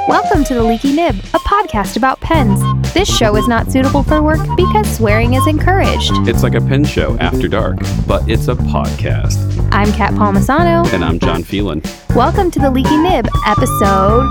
Welcome to The Leaky Nib, a podcast about pens. This show is not suitable for work because swearing is encouraged. It's like a pen show after dark, but it's a podcast. I'm Kat Palmisano. And I'm John Phelan. Welcome to The Leaky Nib, episode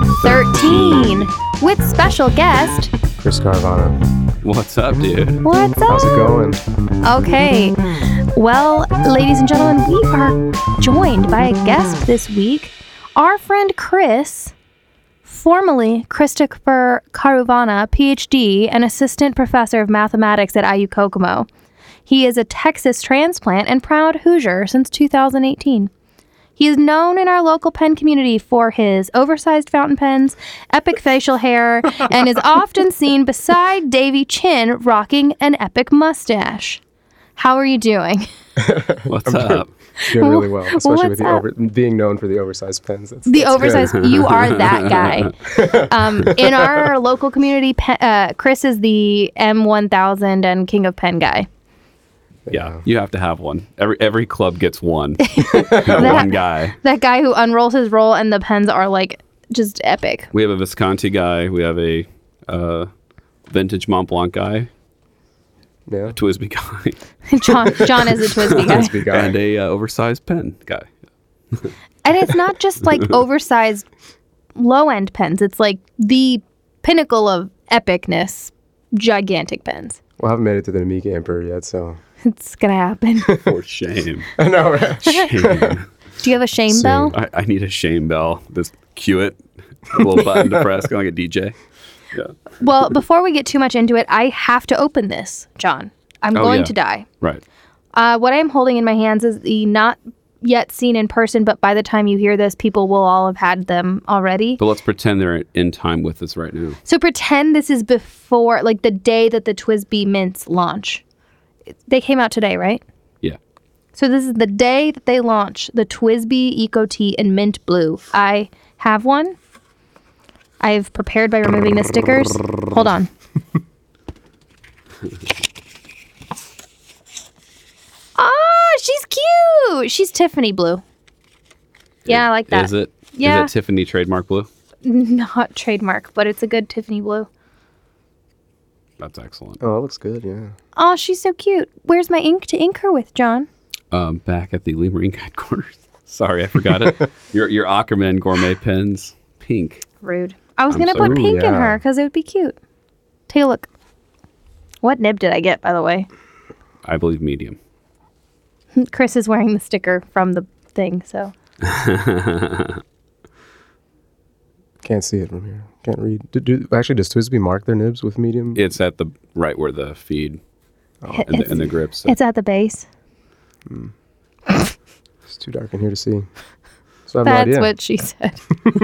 13, with special guest... Chris Carvana. What's up, dude? What's up? How's it going? Okay. Well, ladies and gentlemen, we are joined by a guest this week. Our friend Chris, formerly Christopher Carvana, PhD, and assistant professor of mathematics at IU Kokomo. He is a Texas transplant and proud Hoosier since 2018. He is known in our local pen community for his oversized fountain pens, epic facial hair, and is often seen beside Davy Chin rocking an epic mustache. How are you doing? What's up? Doing really well, especially with What's being known for the oversized pens. That's Oversized, good. you are that guy. In our local community, Chris is the M1000 and King of Pen guy. Yeah, you have to have one. Every club gets one. One guy. That guy who unrolls his roll and the pens are like just epic. We have a Visconti guy. We have a vintage Mont Blanc guy. Yeah. A Twisby guy. John is a Twisby guy. Twisby guy. And a oversized pen guy. And it's not just like oversized low-end pens. It's like the pinnacle of epicness, gigantic pens. Well, I haven't made it to the Amiga Emperor yet, so... It's going to happen. For shame. I know, right? Shame. Do you have a shame bell? I need a shame bell. This cue it. A little button to press, kind of like a DJ. Yeah. Well, before we get too much into it, I have to open this, John. I'm going to die. Right. What I'm holding in my hands is the not yet seen in person, but by the time you hear this, people will all have had them already. But let's pretend they're in time with us right now. So pretend this is before, like the day that the Twisby mints launch. They came out today, right? Yeah. So this is the day that they launch the Twisby Eco Tea in mint blue. I have one. I've prepared by removing the stickers. Hold on. Oh, she's cute. She's Tiffany blue. Yeah, I like that. Is it? Yeah. Is it Tiffany trademark blue? Not trademark, but it's a good Tiffany blue. That's excellent. Oh, it looks good, yeah. Oh, she's so cute. Where's my ink to ink her with, John? Back at the Lee Marine headquarters. Sorry, I forgot it. Your Ackerman gourmet pens, pink. Rude. I was I'm going to so- put pink in yeah. her because it would be cute. Take a look. What nib did I get, by the way? I believe medium. Chris is wearing the sticker from the thing, so. Can't see it from here. Can't read. Actually, does Twisby mark their nibs with medium? It's at the right where the feed and the grips. So. It's at the base. It's too dark in here to see. So I have That's no idea. what she said.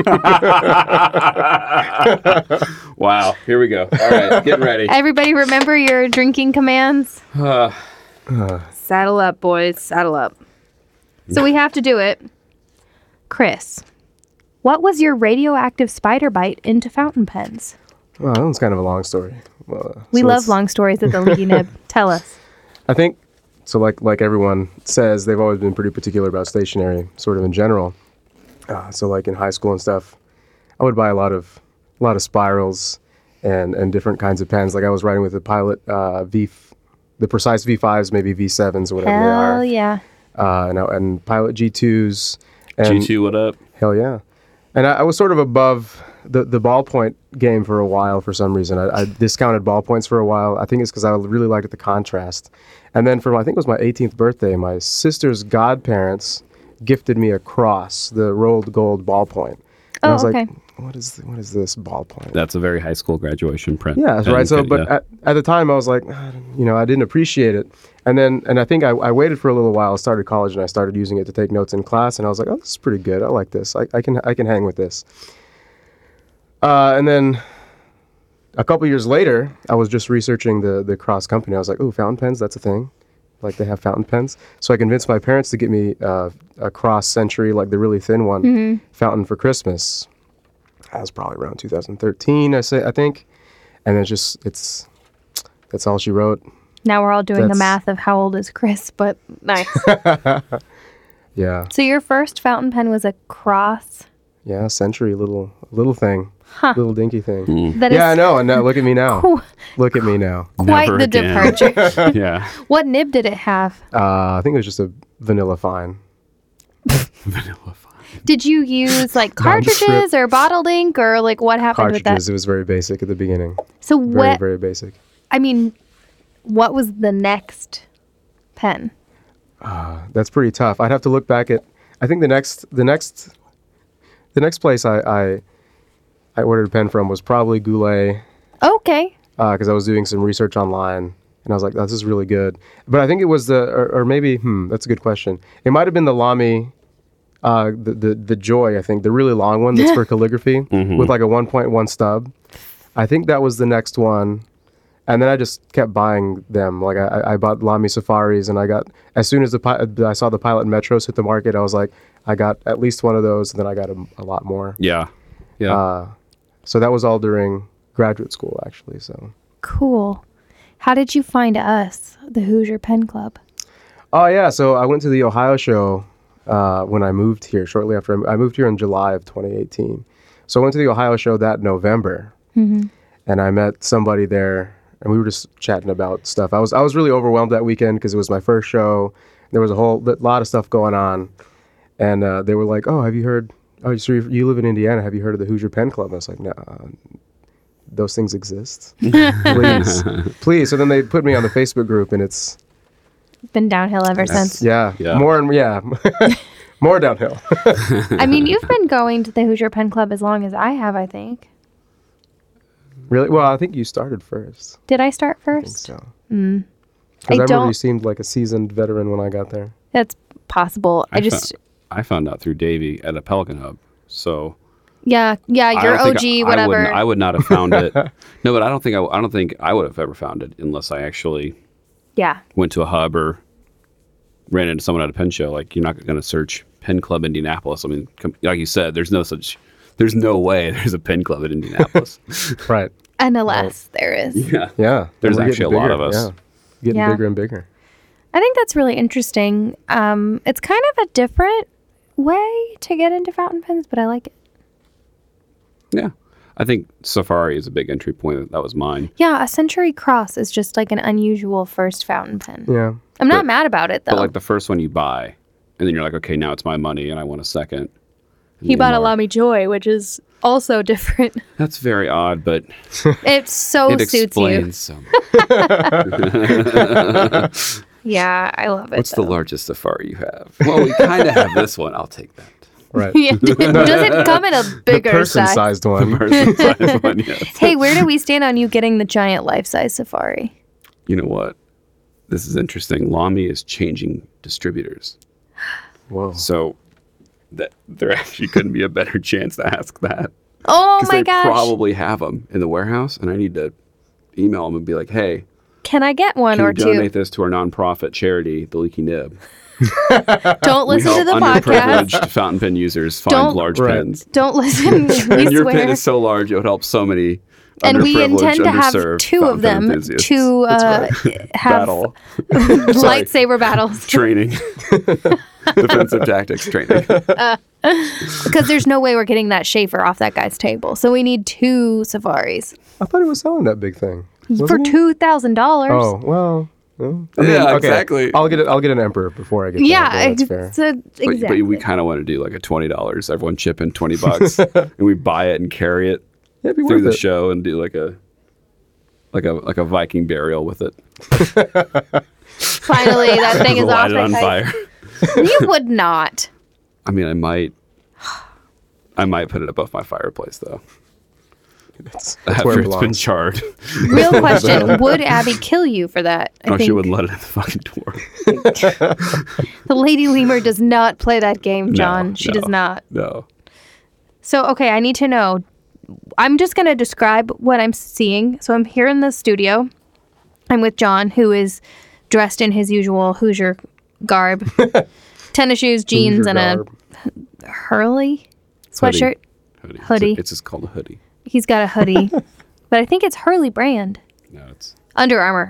Wow, here we go. All right, getting ready. Everybody remember your drinking commands? Saddle up, boys. Saddle up. So we have to do it. Chris, what was your radioactive spider bite into fountain pens? Well, that one's kind of a long story. We So love let's- long stories at the Leaky Nib. Tell us. I think, so like everyone says, they've always been pretty particular about stationery, sort of in general. So like in high school and stuff, I would buy a lot of spirals and different kinds of pens. Like I was writing with the Pilot the Precise V5s, maybe V7s or whatever they are. Hell yeah. And Pilot G2s. And G2, what up? Hell yeah. And I was sort of above the ballpoint game for a while for some reason. I discounted ballpoints for a while. I think it's because I really liked the contrast. And then I think it was my 18th birthday, my sister's godparents gifted me a Cross, the rolled gold ballpoint. And I was okay. like, what is this ballpoint? That's a very high school graduation print. Yeah, that's right. So, but yeah. at the time, I was like, I didn't appreciate it. And I think I waited for a little while. I started college and I started using it to take notes in class. And I was like, oh, this is pretty good. I like this. I can hang with this. And then a couple years later, I was just researching the Cross company. I was like, oh, fountain pens, that's a thing. Like they have fountain pens. So I convinced my parents to get me a Cross Century, like the really thin one, fountain for Christmas. That was probably around 2013, I think. And that's all she wrote. Now we're all doing the That's- math of how old is Chris, but nice. Yeah. So your first fountain pen was a Cross Yeah, Century, little thing, little dinky thing. That Yeah, I is know. And now look at me now. Look at me now. quite Never the again. departure. Yeah. What nib did it have? I think it was just a vanilla fine. Vanilla fine. Did you use like cartridges or bottled ink or like what happened with that? Cartridges. It was very basic at the beginning. So Very, what? very basic. I mean, what was the next pen? That's pretty tough. I'd have to look back at. I think the next place I ordered a pen from was probably Goulet, Okay. because I was doing some research online and I was like, "This is really good." But I think it was or maybe that's a good question. It might have been the Lamy, the Joy. I think the really long one that's for calligraphy with like a 1.1 stub. I think that was the next one. And then I just kept buying them. Like I bought Lamy Safaris, and I got as soon as I saw the Pilot Metros hit the market, I was like, I got at least one of those, and then I got a lot more. Yeah. Yeah. So that was all during graduate school, actually. So. Cool. How did you find us, the Hoosier Pen Club? Oh yeah, so I went to the Ohio show when I moved here. Shortly after I moved here in July of 2018. So I went to the Ohio show that November, and I met somebody there. And we were just chatting about stuff. I was really overwhelmed that weekend because it was my first show. There was a whole lot of stuff going on, and they were like, "Oh, have you heard? Oh, so you live in Indiana? Have you heard of the Hoosier Pen Club?" I was like, "No, those things exist. Please, please." So then they put me on the Facebook group, and it's Been downhill ever since. Yeah. more more downhill. I mean, you've been going to the Hoosier Pen Club as long as I have, I think. Really? Well, I think you started first. Did I start I think first? so. I Because I remember don't- you seemed like a seasoned veteran when I got there. That's possible. I found out through Davey at a Pelican Hub. So Yeah, I you're don't think OG, whatever. I would not have found it. No, but I don't think I would have ever found it unless I actually Yeah. went to a hub or ran into someone at a pen show. Like, you're not going to search Pen Club Indianapolis. I mean, like you said, there's no way there's a pen club in Indianapolis. Right. NLS, there is. Yeah. Yeah. There's And we're actually getting a lot bigger. of us. Yeah. Getting Yeah. bigger and bigger. I think that's really interesting. It's kind of a different way to get into fountain pens, but I like it. Yeah. I think Safari is a big entry point. That was mine. Yeah, a Century Cross is just like an unusual first fountain pen. Yeah. I'm not mad about it, though. But like the first one you buy, and then you're like, okay, now it's my money and I want a second. he bought a more. Lamy Joy, which is also different. That's very odd, but It so it suits you. explains some. Yeah, I love it. What's the largest Safari you have? Well, we kind of have this one. I'll take that. Right. Yeah, does it come in a The bigger size? person-sized one. Person-sized one, yes. Hey, where do we stand on you getting the giant life-size Safari? You know what? This is interesting. Lamy is changing distributors. Whoa. So that there actually couldn't be a better chance to ask that. Oh Because my they gosh. probably have them in the warehouse, and I need to email them and be like, hey, Can I get one can or you donate two? this to our nonprofit charity, The Leaky Nib? Don't We listen to help the podcast. underprivileged fountain pen users find Don't- large Right. pens. Don't listen. We And your swear. pen is so large, it would help so many And we underprivileged, intend to have underserved two of fountain pen them enthusiasts. to have battle lightsaber battles. training, defensive tactics training. Because there's no way we're getting that Schaefer off that guy's table. So we need two Safaris I thought he was selling that big thing. for Wasn't he? $2,000. Oh, well. no. Yeah, exactly. I'll get an Emperor before I get Yeah, that. That's fair. exactly. But we kind of want to do like a $20. Everyone chip in $20, and we buy it and carry it Yeah, it'd be through worth the it. show and do like a Viking burial with it. Finally, that thing is off Light it my on pipe. fire. You would not. I mean, I might put it above my fireplace though. That's After where it it's been belongs. charred. Real question: would Abby kill you for that? I No, she think wouldn't let it in the fucking door. the Lady Lemur does not play that game, John. She does not. No. So, okay, I need to know. I'm just going to describe what I'm seeing. So, I'm here in the studio. I'm with John, who is dressed in his usual Hoosier garb tennis shoes, jeans, Hoosier and garb. a Hurley sweatshirt. Hoodie. It's just called a hoodie. He's got a hoodie, but I think it's Hurley brand. No, it's Under Armour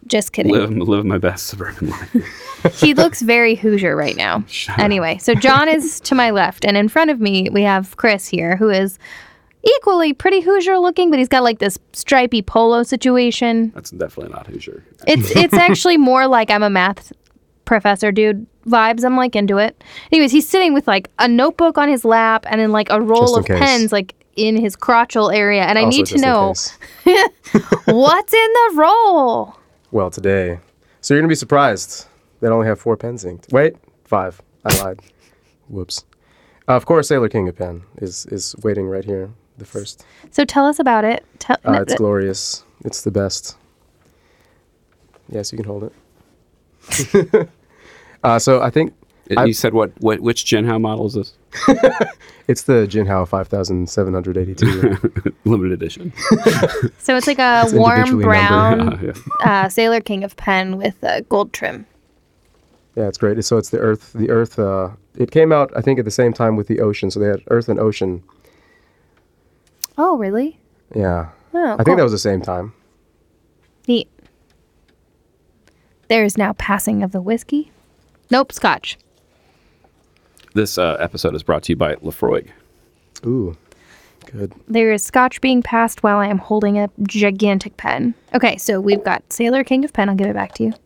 Just kidding. Live my best suburban life. He looks very Hoosier right now. Anyway, so John is to my left, and in front of me, we have Chris here, who is equally pretty Hoosier looking, but he's got like this stripy polo situation. That's definitely not Hoosier. It's actually more like I'm a math professor dude vibes. I'm like into it. Anyways, he's sitting with like a notebook on his lap and then like a roll of case. pens like in his crotchal area. And I Also, need to just in know case. what's in the roll. Well, today. So you're going to be surprised. They only have 4 pens inked. Wait, 5. I lied. Whoops. Of course, Sailor King of Pen is waiting right here, the first. So tell us about it. It's glorious. It's the best. Yes, you can hold it. So I think You said which Jinhao model is this? it's the Jinhao 5782. Limited edition. So it's like a It's warm individually brown Yeah. Sailor King of Pen with gold trim. Yeah, it's great. So it's the Earth. The Earth. It came out, I think, at the same time with the Ocean. So they had Earth and Ocean. Oh, really? Yeah. Oh, I think cool. that was the same time. Neat. There is now passing of the whiskey. Nope, scotch. This episode is brought to you by Lefroy. Ooh, good. There is scotch being passed while I am holding a gigantic pen. Okay, so we've got Sailor King of Pen. I'll give it back to you.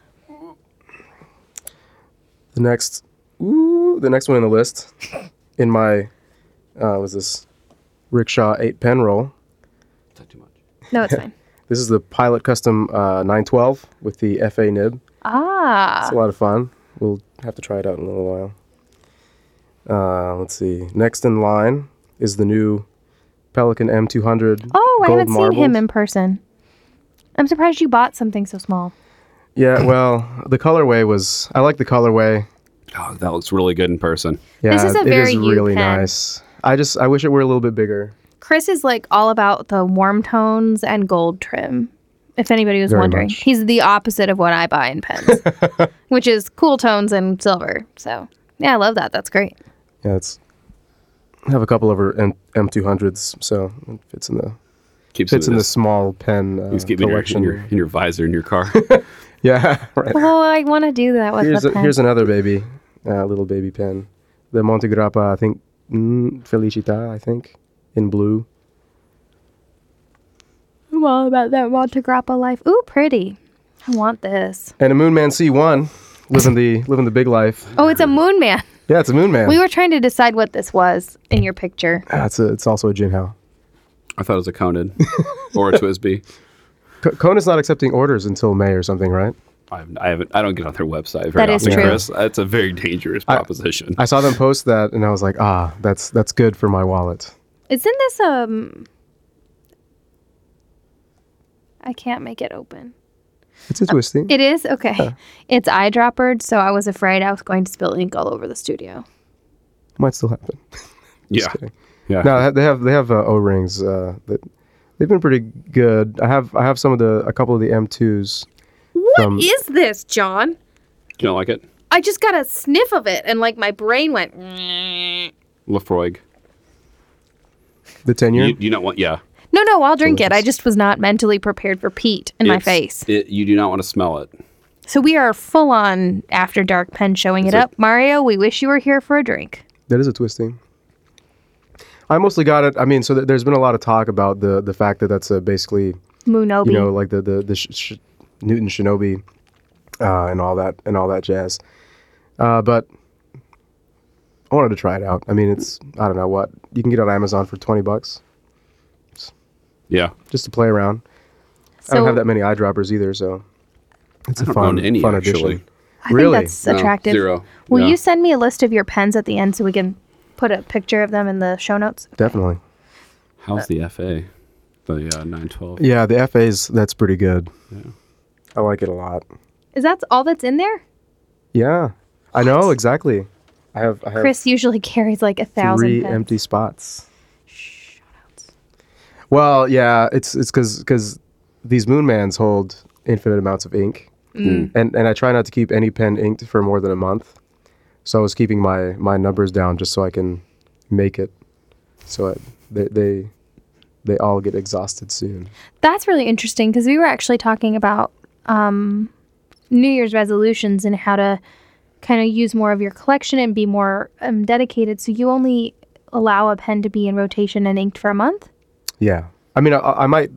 The next one on the list, in my, was this Rickshaw 8 pen roll. Is that too much? No, it's fine. This is the Pilot Custom 912 with the FA nib. Ah. It's a lot of fun. We'll have to try it out in a little while. Let's see. Next in line is the new Pelikan M200. Oh, I gold haven't seen him in person. I'm surprised you bought something so small. Yeah, well, the colorway was. I like the colorway. Oh, that looks really good in person. Yeah, This is a it very is you really pen. nice. I wish it were a little bit bigger. Chris is like all about the warm tones and gold trim. If anybody was Very wondering, much. he's the opposite of what I buy in pens, which is cool tones and silver. So yeah, I love that. That's great. Yeah, I have a couple of her M200s, so it fits in the Keeps fits it in the this. small pen He's keeping collection. in your visor in your car. Yeah, right. Oh, I want to do that with the pen. Here's another baby, little baby pen. The Montegrappa, I think, Felicita, I think, in blue. I'm all about that Montegrappa life. Ooh, pretty. I want this. And a Moonman C1, living the big life. Oh, it's a Moon Man. Yeah, it's a Moonman. We were trying to decide what this was in your picture. It's also a Jinhao. I thought it was a Conan or a Twisby. Kona's not accepting orders until May or something, right? I don't get on their website very That is often, true. Chris. That's a very dangerous proposition. I saw them post that, and I was like, that's good for my wallet. Isn't this I can't make it open. It's a twisting. It is? Okay. It's eyedroppered, so I was afraid I was going to spill ink all over the studio. Might still happen. Yeah. kidding. Yeah. No, they have O-rings that they've been pretty good. I have a couple of the M2s. What is this, John? You don't like it? I just got a sniff of it, and like my brain went. Lefroy. The 10-year. You don't want, yeah. No, I'll drink it. I Delicious. just was not mentally prepared for peat in my face. You do not want to smell it. So we are full on After Dark pen showing it It's a- up. Mario, we wish you were here for a drink. That is a twisting. I mostly got it. I mean, so there's been a lot of talk about the fact that that's basically, Moonobi. you know, like the Newton Shinobi and all that jazz. But I wanted to try it out. I mean, it's, I don't know what you can get on Amazon for $20 Yeah. just to play around. I So don't have that many eyedroppers either, so it's I a don't fun, own any, fun actually. addition. I think Really? that's No, attractive. 0. Will Yeah. you send me a list of your pens at the end so we can put a picture of them in the show notes? Definitely. How's the FA? The 912. Yeah, the FA's, that's pretty good. Yeah. I like it a lot. Is that all that's in there? Yeah, I know exactly. I have Chris usually carries like 1,000 3 pens. empty spots. Well, yeah, it's because these Moonmans hold infinite amounts of ink, and I try not to keep any pen inked for more than a month. So I was keeping my numbers down just so I can make it. So they all get exhausted soon. That's really interesting because we were actually talking about New Year's resolutions and how to kind of use more of your collection and be more dedicated. So you only allow a pen to be in rotation and inked for a month? Yeah. I mean, I might.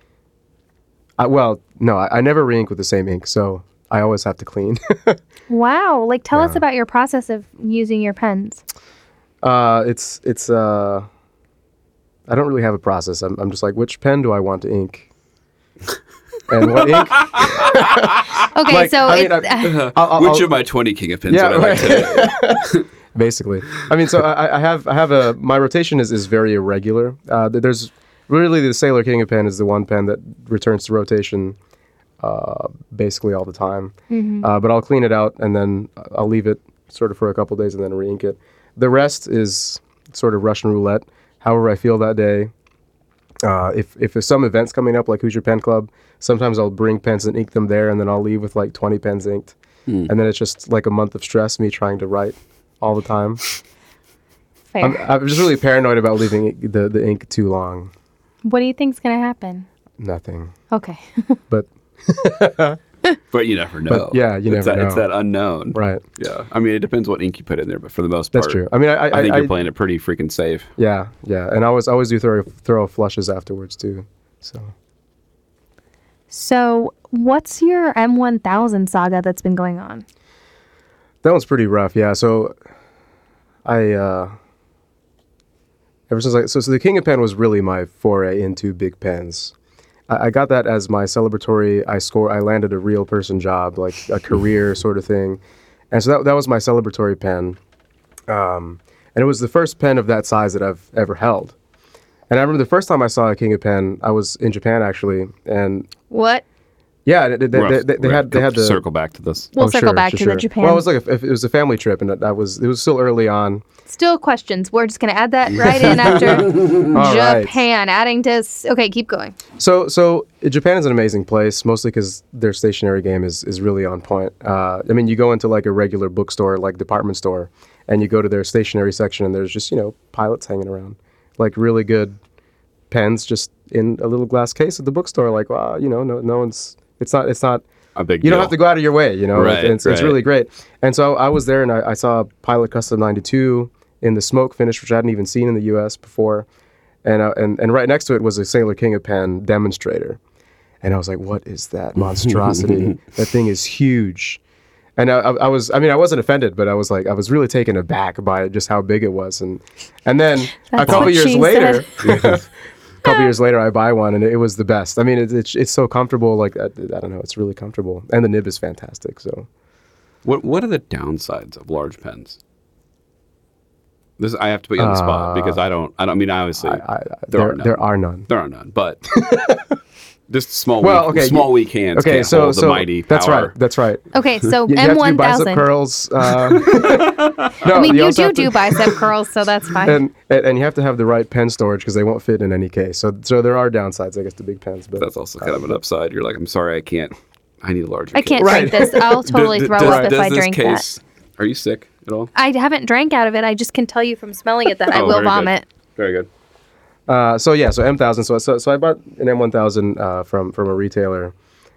Well, no, I never re-ink with the same ink, so I always have to clean. Wow. Like, tell us about your process of using your pens. It's I don't really have a process. I'm just like, which pen do I want to ink? And what ink? Okay, Like, so I mean, Which of my 20 King of Pins Yeah, would I like today? basically. I mean, so I have my rotation is very irregular. There's really the Sailor King of Pen is the one pen that returns to rotation basically all the time. But I'll clean it out and then I'll leave it sort of for a couple days and then re-ink it. The rest is sort of Russian roulette. However I feel that day. If there's some events coming up like Hoosier Pen Club, sometimes I'll bring pens and ink them there, and then I'll leave with like 20 pens inked. And then it's just like a month of stress, me trying to write all the time. Fair. I'm just really paranoid about leaving the ink too long. What do you think's going to happen? Nothing. Okay. But But you never know. yeah, you It's never know. It's that unknown. Right. Yeah. I mean, it depends what ink you put in there, but for the most part, That's true. I mean, I think you're playing it pretty freaking safe. Yeah, and I always do thorough flushes afterwards too. So what's your M1000 saga that's been going on? That one's pretty rough. Yeah. So I ever since so the King of Pen was really my foray into big pens. I got that as my celebratory. I landed a real person job, like a career sort of thing, and so that was my celebratory pen, and it was the first pen of that size that I've ever held. And I remember the first time I saw a King of Pen, I was in Japan actually, and What? yeah, they had the circle back to this. We'll Oh, circle sure, back sure, to sure. the Japan. Well, it was like it was a family trip, and it was still early on. Still questions. We're just going to add that right in after All right. Japan. Adding to... Okay, keep going. So Japan is an amazing place, mostly because their stationery game is really on point. I mean, you go into like a regular bookstore, like department store, and you go to their stationery section, and there's just pilots hanging around, like really good pens, just in a little glass case at the bookstore. Like, wow, no one's. It's not. A big You don't deal. have to go out of your way, Right, it's right. really great. And so I was there and I saw Pilot Custom 92 in the smoke finish, which I hadn't even seen in the U.S. before. And right next to it was a Sailor King of Pen demonstrator. And I was like, what is that monstrosity? That thing is huge. And I wasn't offended, but I was really taken aback by just how big it was. And then a That's couple what years she later, said. a couple years later, I buy one, and it was the best. I mean, it's so comfortable. Like I don't know, it's really comfortable, and the nib is fantastic. So What are the downsides of large pens? This I have to put you on the spot because I don't. I mean, obviously there are none. There are none, but just small. Well, weak, okay, small weak hands. Okay, can't so hold the mighty power. That's right. Okay, so You have to do bicep M1000. curls. No, I mean, you also have do to- bicep curls, so that's fine. and you have to have the right pen storage because they won't fit in any case. So there are downsides, I guess, to big pens. But That's also kind of an upside. You're like, I'm sorry, I can't. I need a larger. I can't Right. drink this. I'll totally throw up if I this drink case, Are you sick at all? that. I haven't drank out of it. I just can tell you from smelling it that I Oh, will very good. vomit. Very good. So M1000. So I bought an M1000 from a retailer,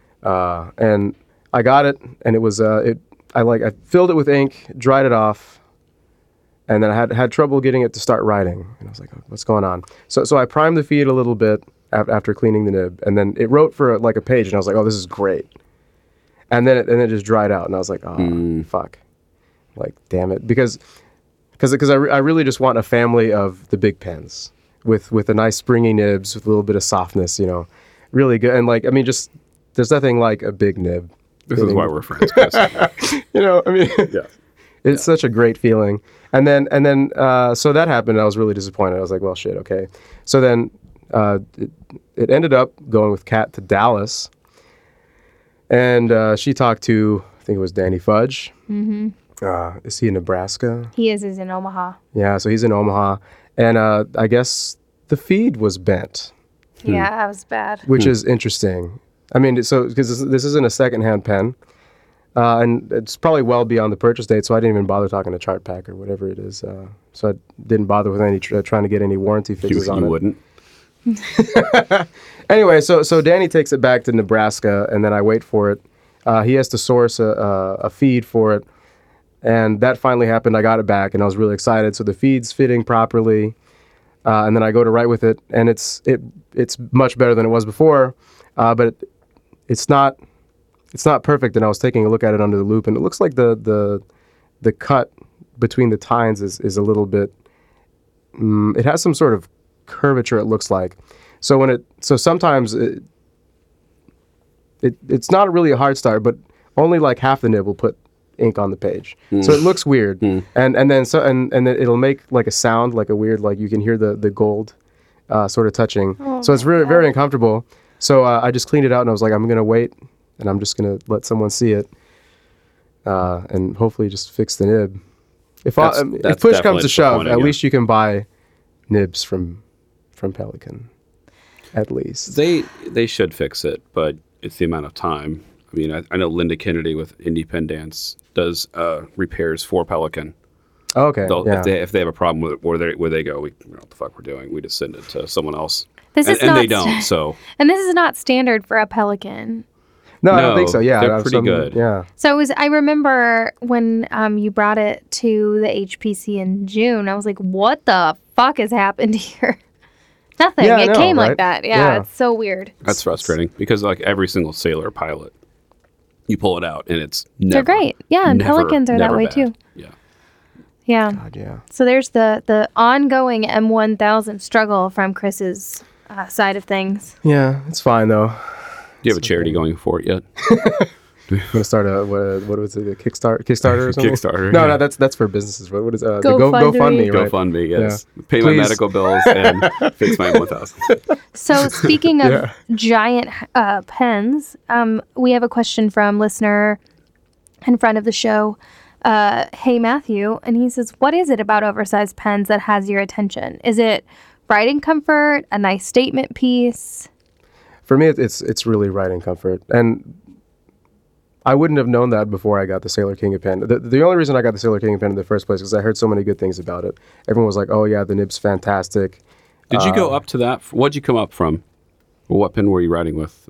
and I got it, and it was I filled it with ink, dried it off, and then I had trouble getting it to start writing, and I was like, oh, what's going on? So I primed the feed a little bit after cleaning the nib, and then it wrote for like a page, and I was like, oh, this is great, and then it just dried out, and I was like, oh, fuck, like damn it, because I really just want a family of the big pens. With a nice springy nibs, with a little bit of softness, really good. And like, I mean, just there's nothing like a big nib. This is why we're friends, Chris. I mean, Yeah. it's such a great feeling. And then, so that happened. And I was really disappointed. I was like, well, shit, okay. So then, it ended up going with Kat to Dallas, and she talked to, I think it was Danny Fudge. Mm-hmm. Is he in Nebraska? He is in Omaha. Yeah, so he's in Omaha. And I guess the feed was bent, Yeah, that was bad. which is interesting. I mean, so because this isn't a secondhand pen, and it's probably well beyond the purchase date, so I didn't even bother talking to Chart Pack or whatever it is. So I didn't bother with any trying to get any warranty fixes on You it. wouldn't. Anyway, so Danny takes it back to Nebraska, and then I wait for it He has to source a feed for it. And that finally happened. I got it back, and I was really excited. So the feed's fitting properly. And then I go to write with it, and it's much better than it was before. But it's not perfect. And I was taking a look at it under the loop, and it looks like the cut between the tines is a little bit. It has some sort of curvature. It looks like. So sometimes it's not really a hard start, but only like half the nib will put ink on the page. So it looks weird. And then it'll make like a sound, like a weird, like you can hear the gold sort of touching. So it's really very uncomfortable. So I just cleaned it out, and I was like, I'm gonna wait, and I'm just gonna let someone see it, and hopefully just fix the nib. If push comes to shove, at least you can buy nibs from Pelican. At least they should fix it, but it's the amount of time. I mean, I know Linda Kennedy with Indie Pen Dance does repairs for Pelican. Oh, okay. If they have a problem with it, where they go, we don't know what the fuck we're doing. We just send it to someone else. And they don't. So. And this is not standard for a Pelican. No, I don't think so. Yeah, they're pretty good. Yeah. So I remember when you brought it to the HPC in June. I was like, "What the fuck has happened here?" Nothing. Yeah, it came right? like that. Yeah, it's so weird. That's frustrating because like every single sailor pilot, you pull it out and it's never. They're great. Yeah, and Pelicans are that way bad. too. Yeah. Yeah. God, yeah. So there's the ongoing M1000 struggle from Chris's side of things. Yeah, it's fine though. Do you have a charity going for it yet? I'm gonna start what was it, a Kickstarter or something? Kickstarter. No, that's for businesses. What is the GoFundMe. GoFundMe, right? GoFundMe, yes. Yeah. Pay my medical bills and fix my 1,000. So speaking of giant pens, we have a question from listener in front of the show. Hey Matthew, and he says, what is it about oversized pens that has your attention? Is it writing comfort, a nice statement piece? For me, it's really writing comfort, and I wouldn't have known that before I got the Sailor King pen. The only reason I got the Sailor King pen in the first place is I heard so many good things about it. Everyone was like, "Oh yeah, the nib's fantastic." Did you go up to that? What'd you come up from? What pen were you writing with?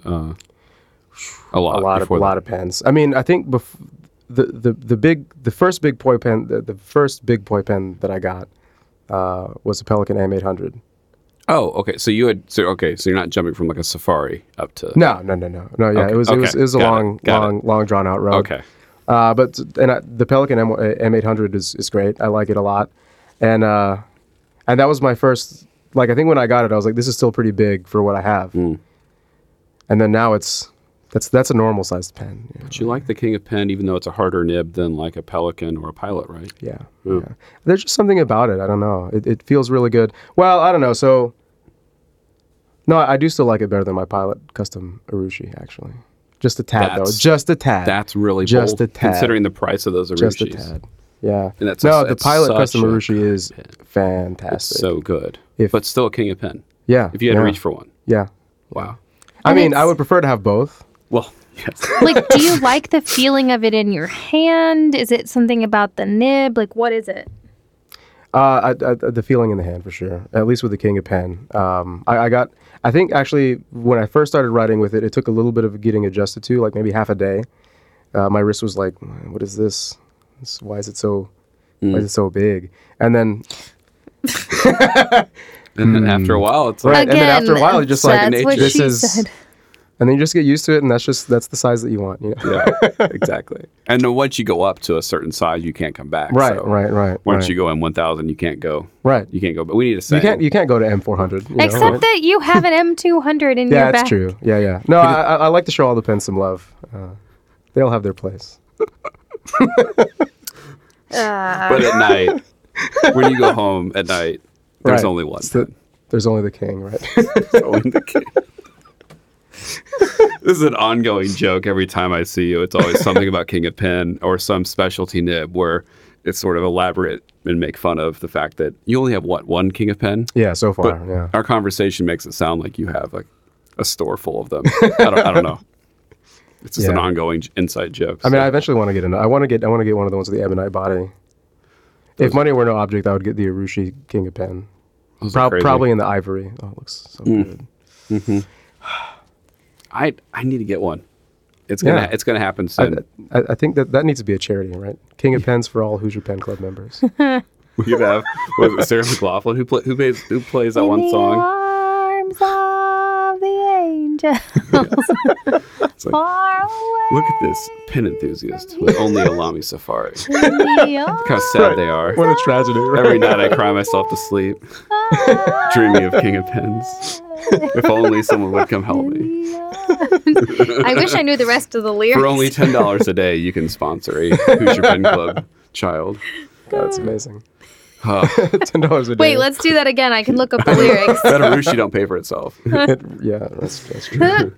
A lot of pens. I mean, I think the first big boy pen that I got was a Pelican M800. Oh, okay. So you're not jumping from like a Safari up to No. Yeah, okay. it was a long drawn out road. Okay. But the Pelican M800 is great. I like it a lot, and that was my first. Like, I think when I got it, I was like, this is still pretty big for what I have. And then now that's a normal sized pen. But you like the King of Pen, even though it's a harder nib than like a Pelican or a Pilot, right? Yeah. There's just something about it. I don't know. It feels really good. Well, I don't know. So, no, I do still like it better than my Pilot custom Urushi, actually. Just a tad, though. Just a tad. That's really just bold, a tad. considering the price of those Urushis. Just a tad. Yeah. And the Pilot custom such a Urushi is pen. fantastic. It's so good. But still a King of Pen. Yeah. If you had to reach for one. Yeah. Wow. I mean, I would prefer to have both. Well, yes. Like, do you like the feeling of it in your hand? Is it something about the nib? Like, what is it? The feeling in the hand, for sure. At least with the King of Pen. I think actually when I first started writing with it, it took a little bit of getting adjusted to, like maybe half a day. My wrist was like, what is this? Why is it so big? And then and then after a while, it's like, right. And then after a while, you're just like, that's what this she is. said. And then you just get used to it, and that's the size that you want. You know? yeah, exactly. And then once you go up to a certain size, you can't come back. Right, so right. Once you go M1000, you can't go. Right. You can't go. But we need to say you can't go to M400. Except that you have an M200 in your yeah, back. that's true. Yeah. No, I like to show all the pens some love. They all have their place. But at night, when you go home at night, there's only one. There's only the King, right? There's only the King. This is an ongoing joke every time I see you. It's always something about King of Pen or some specialty nib where it's sort of elaborate and make fun of the fact that you only have one King of Pen? Yeah, so far. But yeah. Our conversation makes it sound like you have like a store full of them. I don't know. It's just an ongoing inside joke. I mean, I eventually want to get I want to get one of the ones with the ebonite body. If money were no object, I would get the Urushi King of Pen. Probably in the ivory. Oh, it looks so good. Mm-hmm. I need to get one. It's gonna happen soon. I think that needs to be a charity, right? King of Pens for all Hoosier Pen Club members. We could have Sarah McLaughlin who plays that one In song. the arms of the angels, It's like, far away. look at this pen enthusiast with only a Lamy Safari. In the Look how sad they are. What a tragedy, right? Every night I cry myself to sleep, dreaming of King of Pens. If only someone would come help me. I wish I knew the rest of the lyrics. For only $10 a day, you can sponsor a Hoosier Pen Club child. That's amazing. Huh. $10 a day. Wait, let's do that again. I can look up the lyrics. Belarus don't pay for itself. Yeah, that's true.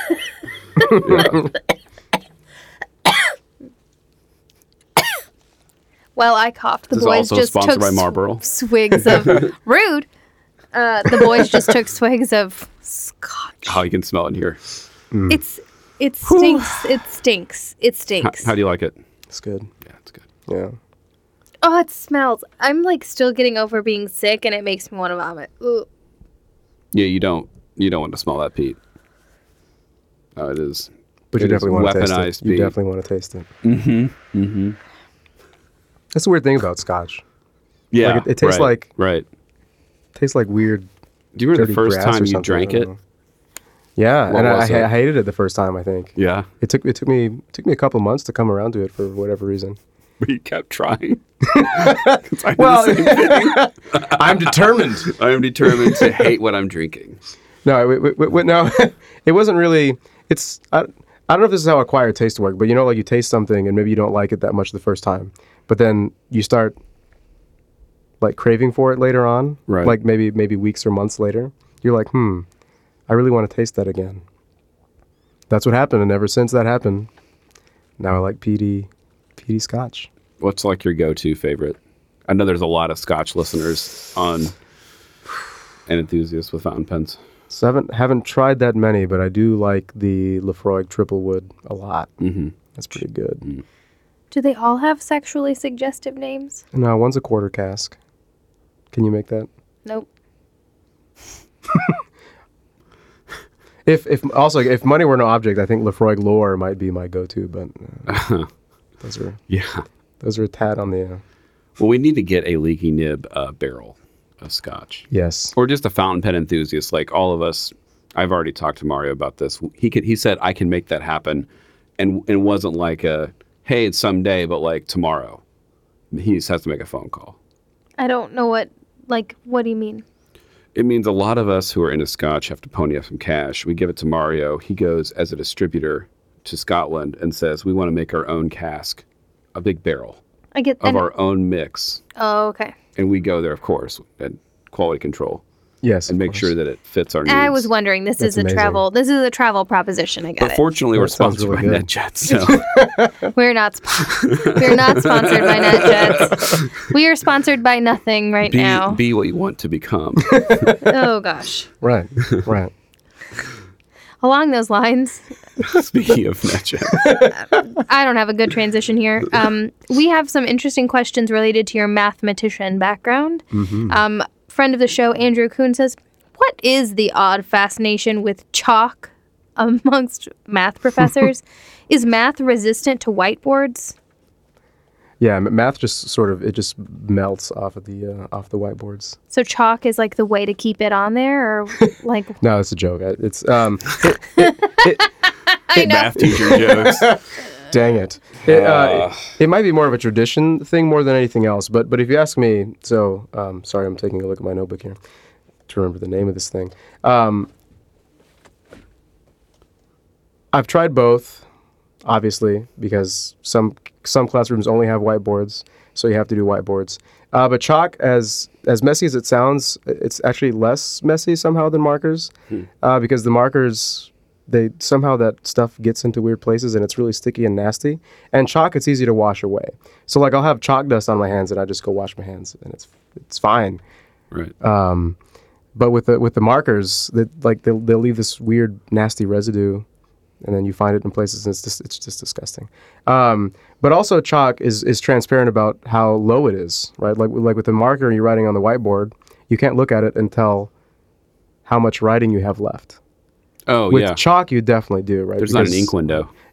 Well, I coughed. The This is boys also just sponsored took by Marlboro. swigs of rude. The boys just took swigs of scotch. Oh, you can smell it in here. It stinks. It stinks. It stinks. How do you like it? It's good. Yeah, it's good. Yeah. Oh, it smells. I'm like still getting over being sick, and it makes me want to vomit. Ugh. Yeah, you don't want to smell that peat. Oh, it is. But you It is definitely want to taste weaponized it. You peat. definitely want to taste it. Mm-hmm. That's the weird thing about scotch. Yeah, Like, it tastes like- right. Tastes like weird. Do you remember dirty the first grass time or you something, drank I don't it? know. Yeah, What and was I it? hated it the first time. I think Yeah, it took me a couple months to come around to it for whatever reason. but you kept trying. 'Cause I did the same thing. I'm determined. I am determined to hate what I'm drinking. No, no, it wasn't really. It's I don't know if this is how acquired taste work, but you know, like you taste something and maybe you don't like it that much the first time, but then you start like craving for it later on, Right. like maybe weeks or months later. You're like, I really want to taste that again. That's what happened, and ever since that happened, now I like peaty scotch. What's like your go-to favorite? I know there's a lot of Scotch listeners on and enthusiasts with fountain pens. So haven't tried that many, but I do like the Lefroy Triple Wood a lot. Mm-hmm. That's pretty good. Do they all have sexually suggestive names? No, one's a quarter cask. Can you make that? Nope. If money were no object, I think Lefroy Lore might be my go-to, but Yeah. those are a tad on the Well, we need to get a leaky nib barrel of Scotch, yes. or just a fountain pen enthusiast like all of us. I've already talked to Mario about this. He said I can make that happen, and it wasn't like a hey, it's someday, but like tomorrow. He just has to make a phone call. I don't know what do you mean? It means a lot of us who are into Scotch have to pony up some cash. We give it to Mario. He goes as a distributor to Scotland and says, we want to make our own cask, a big barrel I get of our own mix. Oh, okay. And we go there, of course, and quality control Yes. and of make course. sure that it fits our needs. I was wondering. This That's is a amazing. travel proposition. I get But fortunately, we're That sounds sponsored really by good. NetJets. So it. We're not sponsored by NetJets. We are sponsored by nothing right now. be what you want to become. Oh gosh. Right. Along those lines, Speaking of NetJets. I don't have a good transition here. We have some interesting questions related to your mathematician background. Friend of the show, Andrew Kuhn, says, what is the odd fascination with chalk amongst math professors? Is math resistant to whiteboards? Yeah, math just just melts off of the whiteboards. So chalk is like the way to keep it on there, or like No, it's a joke. It's Math teacher jokes. dang it. It might be more of a tradition thing more than anything else. But if you ask me, so sorry, I'm taking a look at my notebook here to remember the name of this thing. I've tried both, obviously, because some classrooms only have whiteboards, so you have to do whiteboards. But chalk, as messy as it sounds, it's actually less messy somehow than markers, because the markers, somehow that stuff gets into weird places and it's really sticky and nasty. And chalk, it's easy to wash away. So like I'll have chalk dust on my hands and I just go wash my hands and it's fine. Right. But with the markers, they'll leave this weird nasty residue, and then you find it in places and it's just disgusting. But also chalk is transparent about how low it is, right? Like with the marker you're writing on the whiteboard, you can't look at it and tell how much writing you have left. Oh, With yeah. chalk, you definitely do, right? There's not an Because- ink window.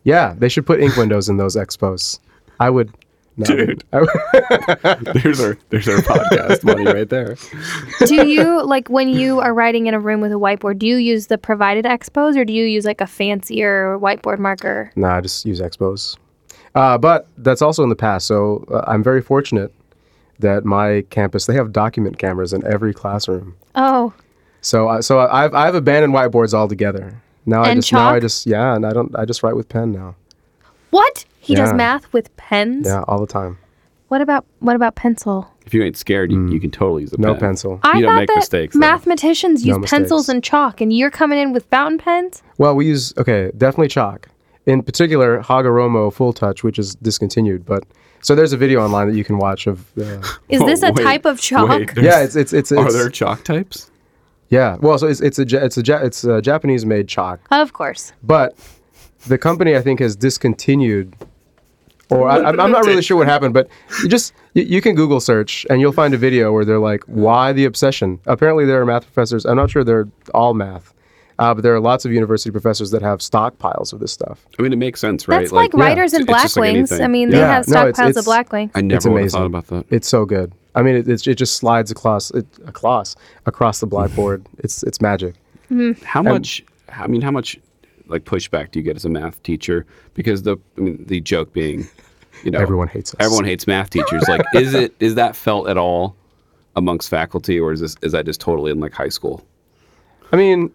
Yeah, they should put ink windows in those expos. I would. No, Dude. There's our podcast money right there. Do you, like, when you are writing in a room with a whiteboard, do you use the provided expos or do you use like a fancier whiteboard marker? I just use expos. But that's also in the past. So I'm very fortunate that my campus, they have document cameras in every classroom. Oh, So I've abandoned whiteboards altogether. Now And I chalk? I just write with pen now. what? He does Yeah. math with pens? Yeah, all the time. What about pencil? If you ain't scared, you can totally use a No pen. pencil. I You don't thought make that mistakes, though. mathematicians use No pencils mistakes. and chalk, and you're coming in with fountain pens? Well, we use definitely chalk. In particular, Hagoromo Full Touch, which is discontinued. But so there's a video online that you can watch of. Is this a wait, type of chalk? wait, Yeah, it's Are there chalk types? yeah. Well, so it's a Japanese made chalk, Of course. but the company I think has discontinued. Or I'm not really sure what happened, but you can Google search and you'll find a video where they're like, why the obsession? Apparently there are math professors. I'm not sure they're all math, but there are lots of university professors that have stockpiles of this stuff. I mean, it makes sense, right? That's like writers in it's just like Blackwings. anything. I mean, they Yeah, have no, stockpiles it's- of Blackwing. I never It's would have amazing. thought about that. It's so good. I mean, it just slides across across the blackboard. It's magic. How much like pushback do you get as a math teacher? Because the joke being, Everyone hates us. Everyone hates math teachers. Like, is that felt at all amongst faculty, or is that just totally in like high school? I mean,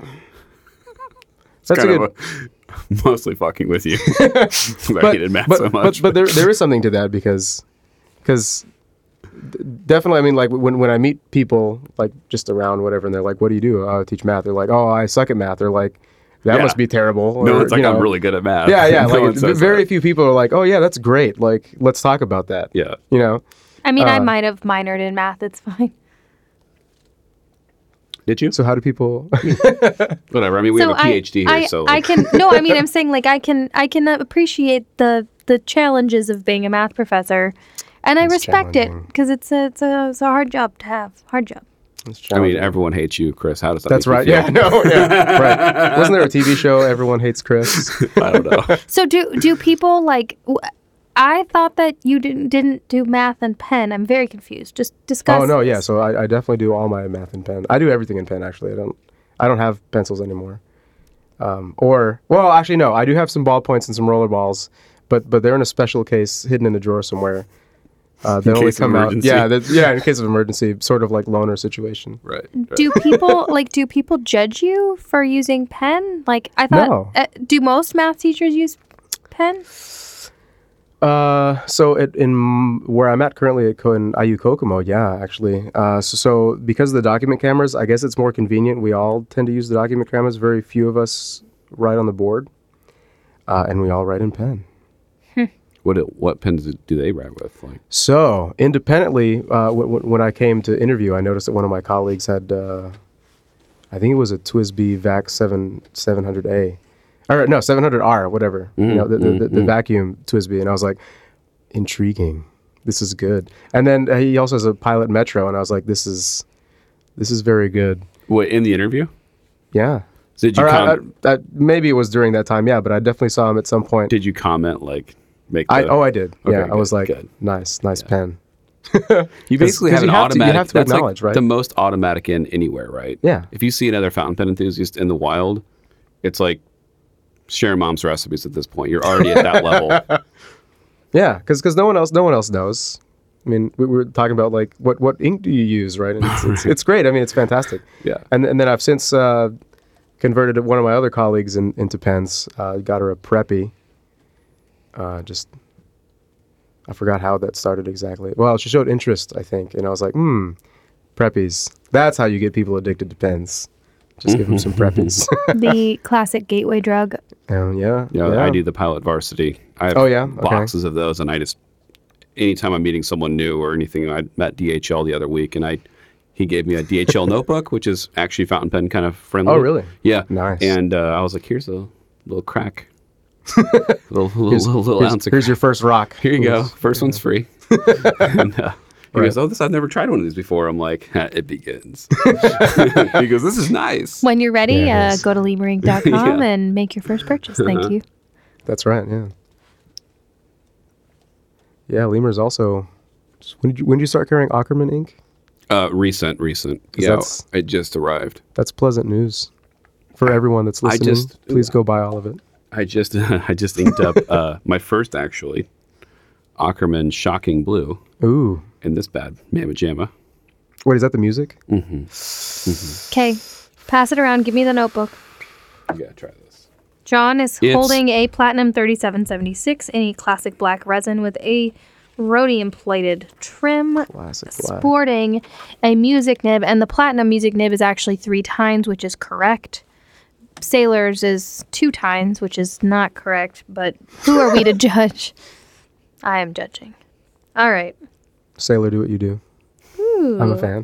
that's a Kind good. of mostly fucking with you. I hated math so much. But there is something to that because definitely, I mean, like when I meet people like just around whatever, and they're like, "What do you do?" "Oh, I teach math." They're like, "Oh, I suck at math." They're like, "That Yeah. must be terrible." No Or, one's like, you know, I'm really good at math. Yeah, yeah. No Like one says very that. few people are like, "Oh, yeah, that's great. Like, let's talk about that." Yeah. You know. I mean, I might have minored in math. It's fine. Did you? So how do people? Whatever. I mean, we have a PhD here, so I like, can no. I mean, I'm saying like I can appreciate the challenges of being a math professor, and I It's respect it challenging. because it's a hard job to have. Hard job. It's I mean, challenging. everyone hates you, Chris. How does that? That's make right. you Yeah. feel? No. Yeah. Right. Wasn't there a TV show? Everyone hates Chris. I don't know. So do people like? I thought that you didn't do math and pen. I'm very confused. Just discuss. Oh no, this. yeah. So I definitely do all my math in pen. I do everything in pen actually. I don't have pencils anymore. Well, actually no. I do have some ballpoints and some roller balls, but they're in a special case, hidden in a drawer somewhere. They only case of come out. emergency. Yeah, in case of emergency, sort of like loaner situation. Right. Do people judge you for using pen? Like I thought. No. Do most math teachers use pen? So where I'm at currently in IU Kokomo, yeah, actually. So because of the document cameras, I guess it's more convenient. We all tend to use the document cameras. Very few of us write on the board, and we all write in pen. What pens do they write with? Like, So independently, when I came to interview, I noticed that one of my colleagues had, I think it was a TWSBI VAC 700A. Or no, 700R, whatever. The vacuum TWSBI, and I was like, intriguing. This is good. And then he also has a Pilot Metro, and I was like, this is very good. what, in the interview? Yeah. Did you Or maybe it was during that time, yeah, but I definitely saw him at some point. did you comment like make? The, I did. Okay, Yeah, I was good, like, good. nice pen. You basically 'cause have an you have to- you automatic. have to that's acknowledge, like right? the most automatic in anywhere, right? Yeah. If you see another fountain pen enthusiast in the wild, it's like sharing mom's recipes at this point. You're already at that level. Yeah, because no one else knows. I mean, we were talking about like what ink do you use, right? And it's great. I mean, it's fantastic. Yeah. And then I've since converted one of my other colleagues into pens. Got her a Preppy. I forgot how that started exactly. Well, she showed interest, I think, and I was like, Preppies. That's how you get people addicted to pens. Just give them some Preppies. The classic gateway drug. Yeah. I do the Pilot Varsity. I have Oh, yeah? Okay. boxes of those, and I just anytime I'm meeting someone new or anything, I met DHL the other week, and he gave me a DHL notebook, which is actually fountain pen kind of friendly. Oh, really? Yeah. Nice. And I was like, here's a little crack, little ounce of Here's your first rock. Here you go. First one's free. And, he goes, I've never tried one of these before. I'm like, it begins. He goes, this is nice. When you're ready, Yeah, it is. go to lemurink.com Yeah. and make your first purchase. Thank you. That's right. Yeah. Yeah, Lemur's also. When did you start carrying Ackerman ink? Recent. 'Cause Yeah, that's- it just arrived. That's pleasant news for everyone that's listening. Please go buy all of it. I just inked up my first actually Ackerman Shocking Blue Ooh. in this bad mamma jamma. Wait, is that the music? Okay, pass it around. Give me the notebook. You gotta try this. John is It's- holding a Platinum 3776 in a classic black resin with a rhodium plated trim, Classic black. sporting a music nib, and the Platinum music nib is actually 3 tines, which is correct. Sailor's is 2 tines, which is not correct, but who are we to judge? I am judging. All right. Sailor, do what you do. I'm a fan.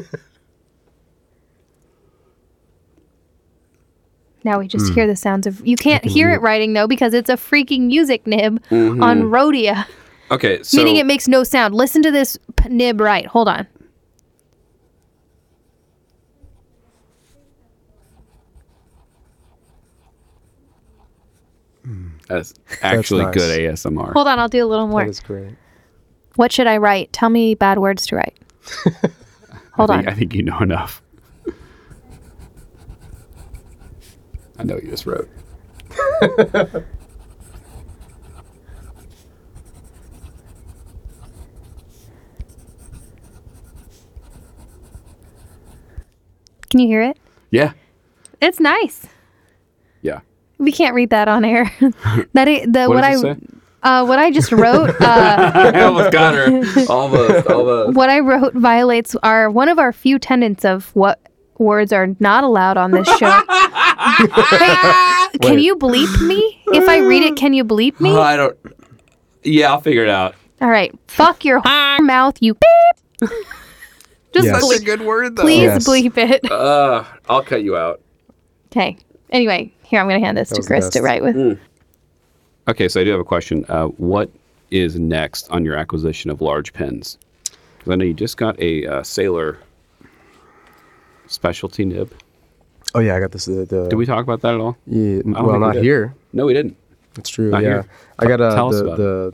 Now we just hear the sounds of. You can't can hear read it writing though because it's a freaking music nib on Rhodia, Okay, so meaning it makes no sound. Listen to this nib right. Hold on. that's actually nice. good ASMR. Hold on. I'll do a little more. That is great. What should I write? Tell me bad words to write. Hold on. I think you know enough. I know what you just wrote. Can you hear it? Yeah. It's nice. Yeah. We can't read that on air. What does it say? What I just wrote. I almost got her. Almost. What I wrote violates one of our few tenets of what words are not allowed on this show. Hey, can Wait. you bleep me? If I read it, can you bleep me? I don't. Yeah, I'll figure it out. All right. Fuck your mouth, you beep. Just Yes. bleep. good word, though. Please Yes. bleep it. I'll cut you out. Okay. Anyway, here, I'm going to hand this to was the Chris to best. write with. Okay, so I do have a question. What is next on your acquisition of large pens? Because I know you just got a Sailor specialty nib. Oh yeah, I got this. Did we talk about that at all? Yeah, don't well, think we not did. here. No, we didn't. It's true. Not yeah, here. I got Tell us about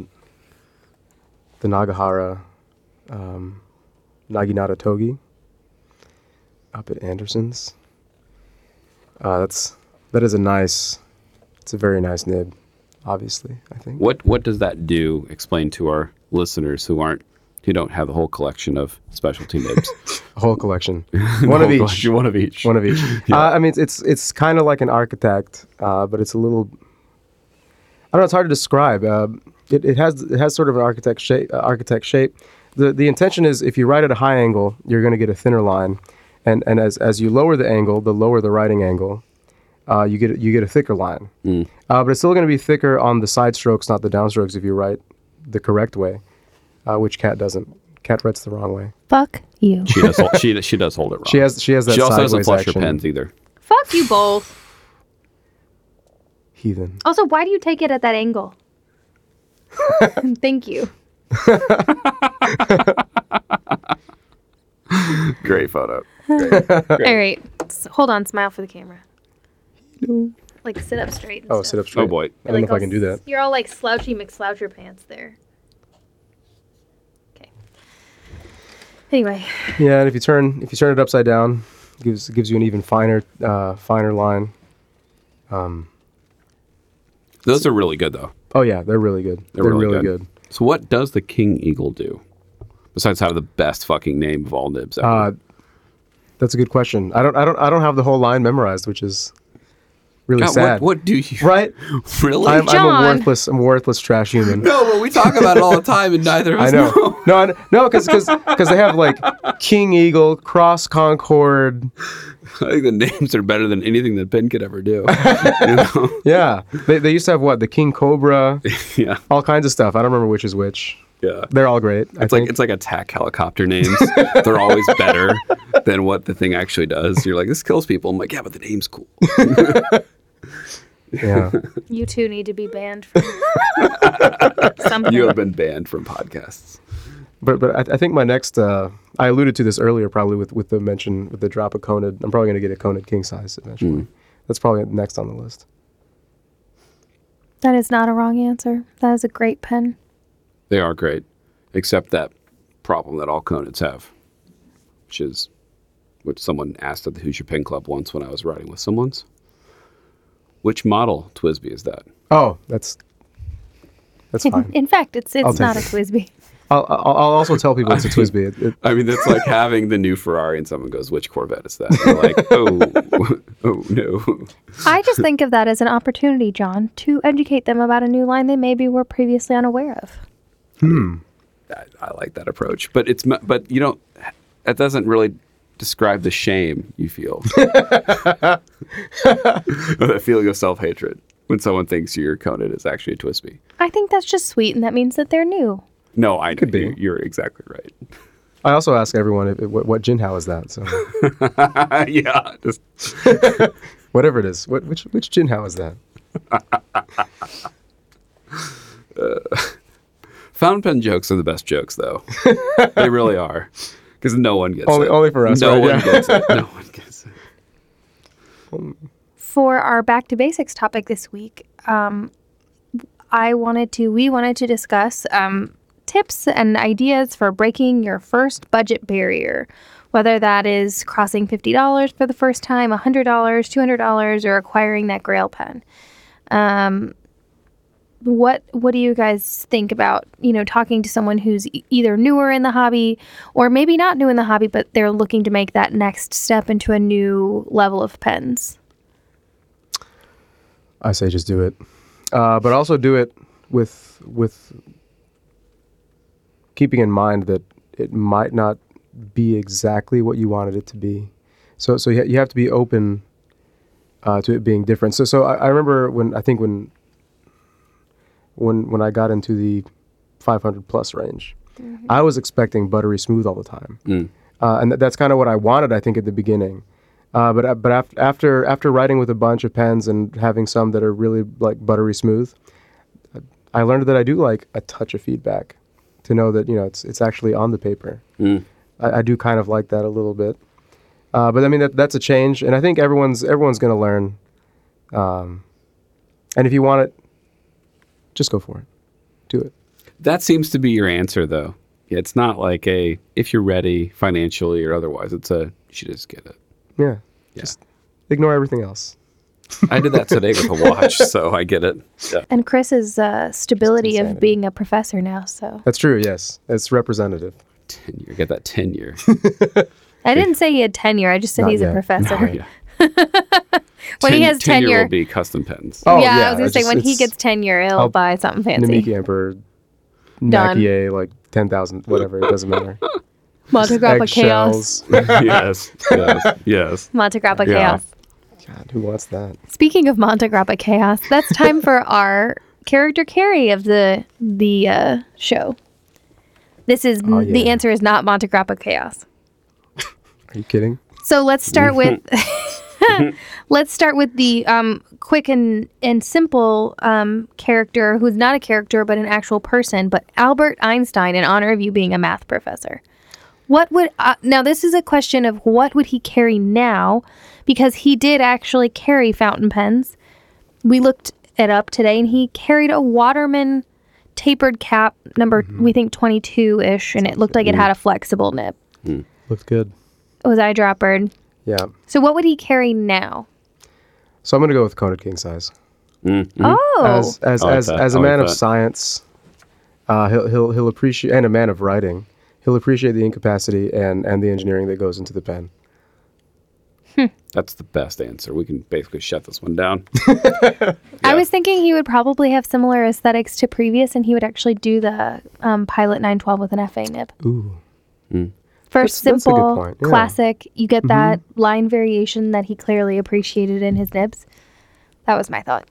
the Nagahara Naginata Togi up at Anderson's. That is a nice. It's a very nice nib, obviously. I think. What does that do? Explain to our listeners who don't have the whole collection of specialty nibs. A whole collection. The One of whole each. collection, one of each. One of each. I mean, it's kind of like an architect, but it's a little. I don't know. It's hard to describe. It has sort of an architect shape. The intention is if you write at a high angle, you're going to get a thinner line, and as you lower the angle, the lower the writing angle, you get a thicker line. But it's still going to be thicker on the side strokes, not the downstrokes, if you write the correct way, which Kat doesn't. Kat writes the wrong way. Fuck you. She does. She does hold it wrong. She has that. She also doesn't sideways flush her action. pens either. Fuck you both. Heathen. Also, why do you take it at that angle? Thank you. Great photo. All right. Hold on. Smile for the camera. Like sit up straight. And Oh, stuff. sit up straight. Oh, boy. I don't know if I can do that. You're all like slouchy McSloucher pants there. Okay. Anyway, Yeah, and if you turn it upside down, gives you an even finer line. Those are really good, though. Oh yeah, they're really good. They're really good. So what does the King Eagle do? Besides have the best fucking name of all nibs ever. That's a good question. I don't have the whole line memorized, which is really God, sad. what do you Right? really? I'm John. a worthless trash human. no, but we talk about it all the time, and neither of I us know. No, because they have like King Eagle, Cross Concord. I think the names are better than anything that Ben could ever do. You know? Yeah, they used to have what, the King Cobra, Yeah, all kinds of stuff. I don't remember which is which. yeah. They're all great. I think. It's like attack helicopter names. They're always better than what the thing actually does. You're like, this kills people. I'm like, yeah, but the name's cool. Yeah. you two need to be banned from something. You have been banned from podcasts. But I think my next, I alluded to this earlier probably with the mention, with the drop of Conid. I'm probably going to get a Conid king size eventually. That's probably next on the list. That is not a wrong answer. That is a great pen. They are great, except that problem that all Conants have, which someone asked at the Hoosier Pen Club once when I was riding with someone's. Which model TWSBI is that? Oh, that's fine. In fact, it's take not a it. TWSBI. I'll also tell people it's a TWSBI. I mean, that's like having the new Ferrari and someone goes, which Corvette is that? And you're like, oh no. I just think of that as an opportunity, John, to educate them about a new line they maybe were previously unaware of. I like that approach, but but you don't. That doesn't really describe the shame you feel. That feeling of self-hatred when someone thinks your Conant is actually a TWSBI. I think that's just sweet, and that means that they're new. No, I Could be. You're exactly right. I also ask everyone what Jinhao is that. So Yeah, just whatever it is, which Jinhao is that? fountain pen jokes are the best jokes, though. They really are, because no one gets it. Only for us. No right? one Yeah. gets it. No one gets it. For our back to basics topic this week, we wanted to discuss tips and ideas for breaking your first budget barrier, whether that is crossing $50 for the first time, $100, $200, or acquiring that Grail pen. What do you guys think about, talking to someone who's either newer in the hobby or maybe not new in the hobby, but they're looking to make that next step into a new level of pens? I say just do it, but also do it with keeping in mind that it might not be exactly what you wanted it to be. So you have to be open to it being different. So I remember when I got into the 500 plus range, I was expecting buttery smooth all the time, and that's kind of what I wanted, I think, at the beginning. But after writing with a bunch of pens and having some that are really like buttery smooth, I learned that I do like a touch of feedback, to know that it's actually on the paper. I do kind of like that a little bit, but I mean that's a change, and I think everyone's going to learn. And if you want it, just go for it. Do it. That seems to be your answer, though. It's not like if you're ready financially or otherwise. It's you should just get it. Yeah. Just ignore everything else. I did that today with a watch, so I get it. Yeah. And Chris's stability of insanity. being a professor now, so. That's true, yes. It's representative. Tenure. Get that tenure. I didn't say he had tenure, I just said Not he's yet. a professor. Oh, yeah. When he has tenure. will be custom pens. Oh, yeah, yeah, I was going to say, when he gets tenure, he'll I'll- buy something fancy. Namiki Emperor, Done. Nakier, like 10,000, whatever, it doesn't matter. Monte Grappa Chaos. Eggshells. yes. Monte Grappa Yeah. Chaos. God, who wants that? Speaking of Monte Grappa Chaos, that's time for our character carry of the show. This is Oh, the yeah. answer is not Monte Grappa Chaos. Are you kidding? So let's start with the quick and simple character who's not a character but an actual person, but Albert Einstein, in honor of you being a math professor. What would now this is a question of what would he carry now, because he did actually carry fountain pens. We looked it up today, and he carried a Waterman tapered cap number, we think 22-ish, and it looked like it had a flexible nib. Looked good. It was eyedroppered. Yeah. So what would he carry now? So I'm going to go with Conant king size. Oh, As I like that. a I man like of that. science, he'll appreciate, and a man of writing, he'll appreciate the ink capacity and the engineering that goes into the pen. That's the best answer. We can basically shut this one down. I was thinking he would probably have similar aesthetics to previous, and he would actually do the Pilot 912 with an FA nib. Ooh. For That's a good simple, point, yeah. classic, you get that line variation that he clearly appreciated in his nibs. That was my thought.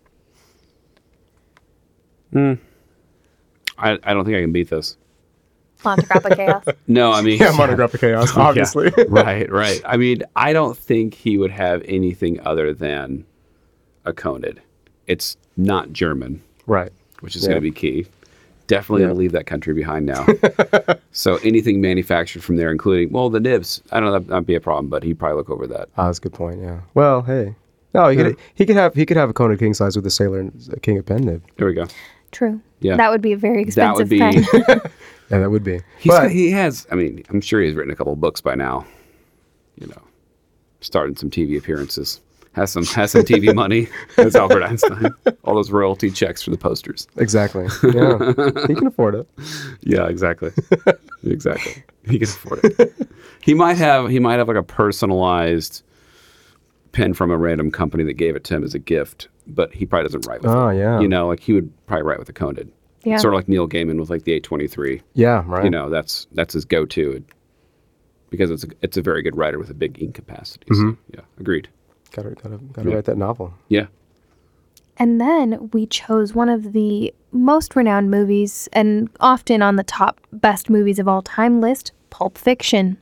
I don't think I can beat this. Monte Grappa Chaos. No, I mean, Yeah, Monte Grappa Chaos, obviously. Yeah, right. I mean, I don't think he would have anything other than a Conant. It's not German, Right. which is Yeah. going to be key. Definitely going to leave that country behind now. So anything manufactured from there, including, the nibs, I don't know, that might be a problem, but he'd probably look over that. That's a good point, yeah. Well, hey, No, he could have a Kona king size with a sailor and a king of pen nib. There we go. True. Yeah. That would be a very That would expensive be. pen. Yeah, that would be. He has. I mean, I'm sure he's written a couple of books by now. You know, starting some TV appearances. Has some TV money. That's Albert Einstein. All those royalty checks for the posters. Exactly. Yeah, he can afford it. Yeah, exactly. Exactly. He can afford it. He might have like a personalized pen from a random company that gave it to him as a gift, but he probably doesn't write with it. Oh, yeah. You know, like he would probably write with a Conid. Yeah. Sort of like Neil Gaiman with like the 823. Yeah, right. You know, that's his go-to because it's a very good writer with a big ink capacity. So, yeah, agreed. Gotta write that novel. Yeah. And then we chose one of the most renowned movies and often on the top best movies of all time list, Pulp Fiction.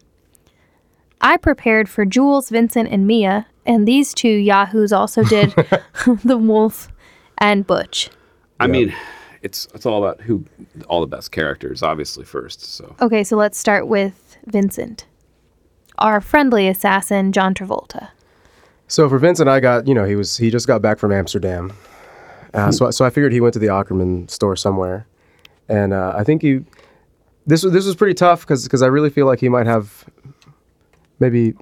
I prepared for Jules, Vincent, and Mia, and these two yahoos also did The Wolf and Butch. I mean, it's all about all the best characters, obviously, first. So Okay, so let's start with Vincent. Our friendly assassin, John Travolta. So for Vincent, I got, he just got back from Amsterdam. So I figured he went to the Ackerman store somewhere. And I think this was pretty tough because I really feel like he might have maybe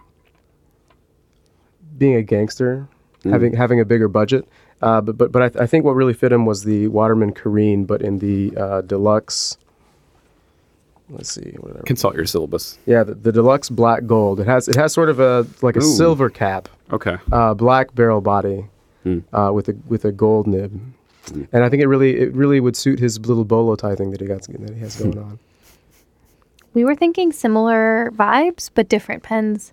being a gangster, having a bigger budget. But I think what really fit him was the Waterman Careen, but in the deluxe. Let's see. Whatever. consult your syllabus. Yeah, the deluxe black gold. It has sort of a silver cap, Okay. black barrel body, with a gold nib, and I think it really would suit his little bolo tie thing that he has going on. We were thinking similar vibes, but different pens.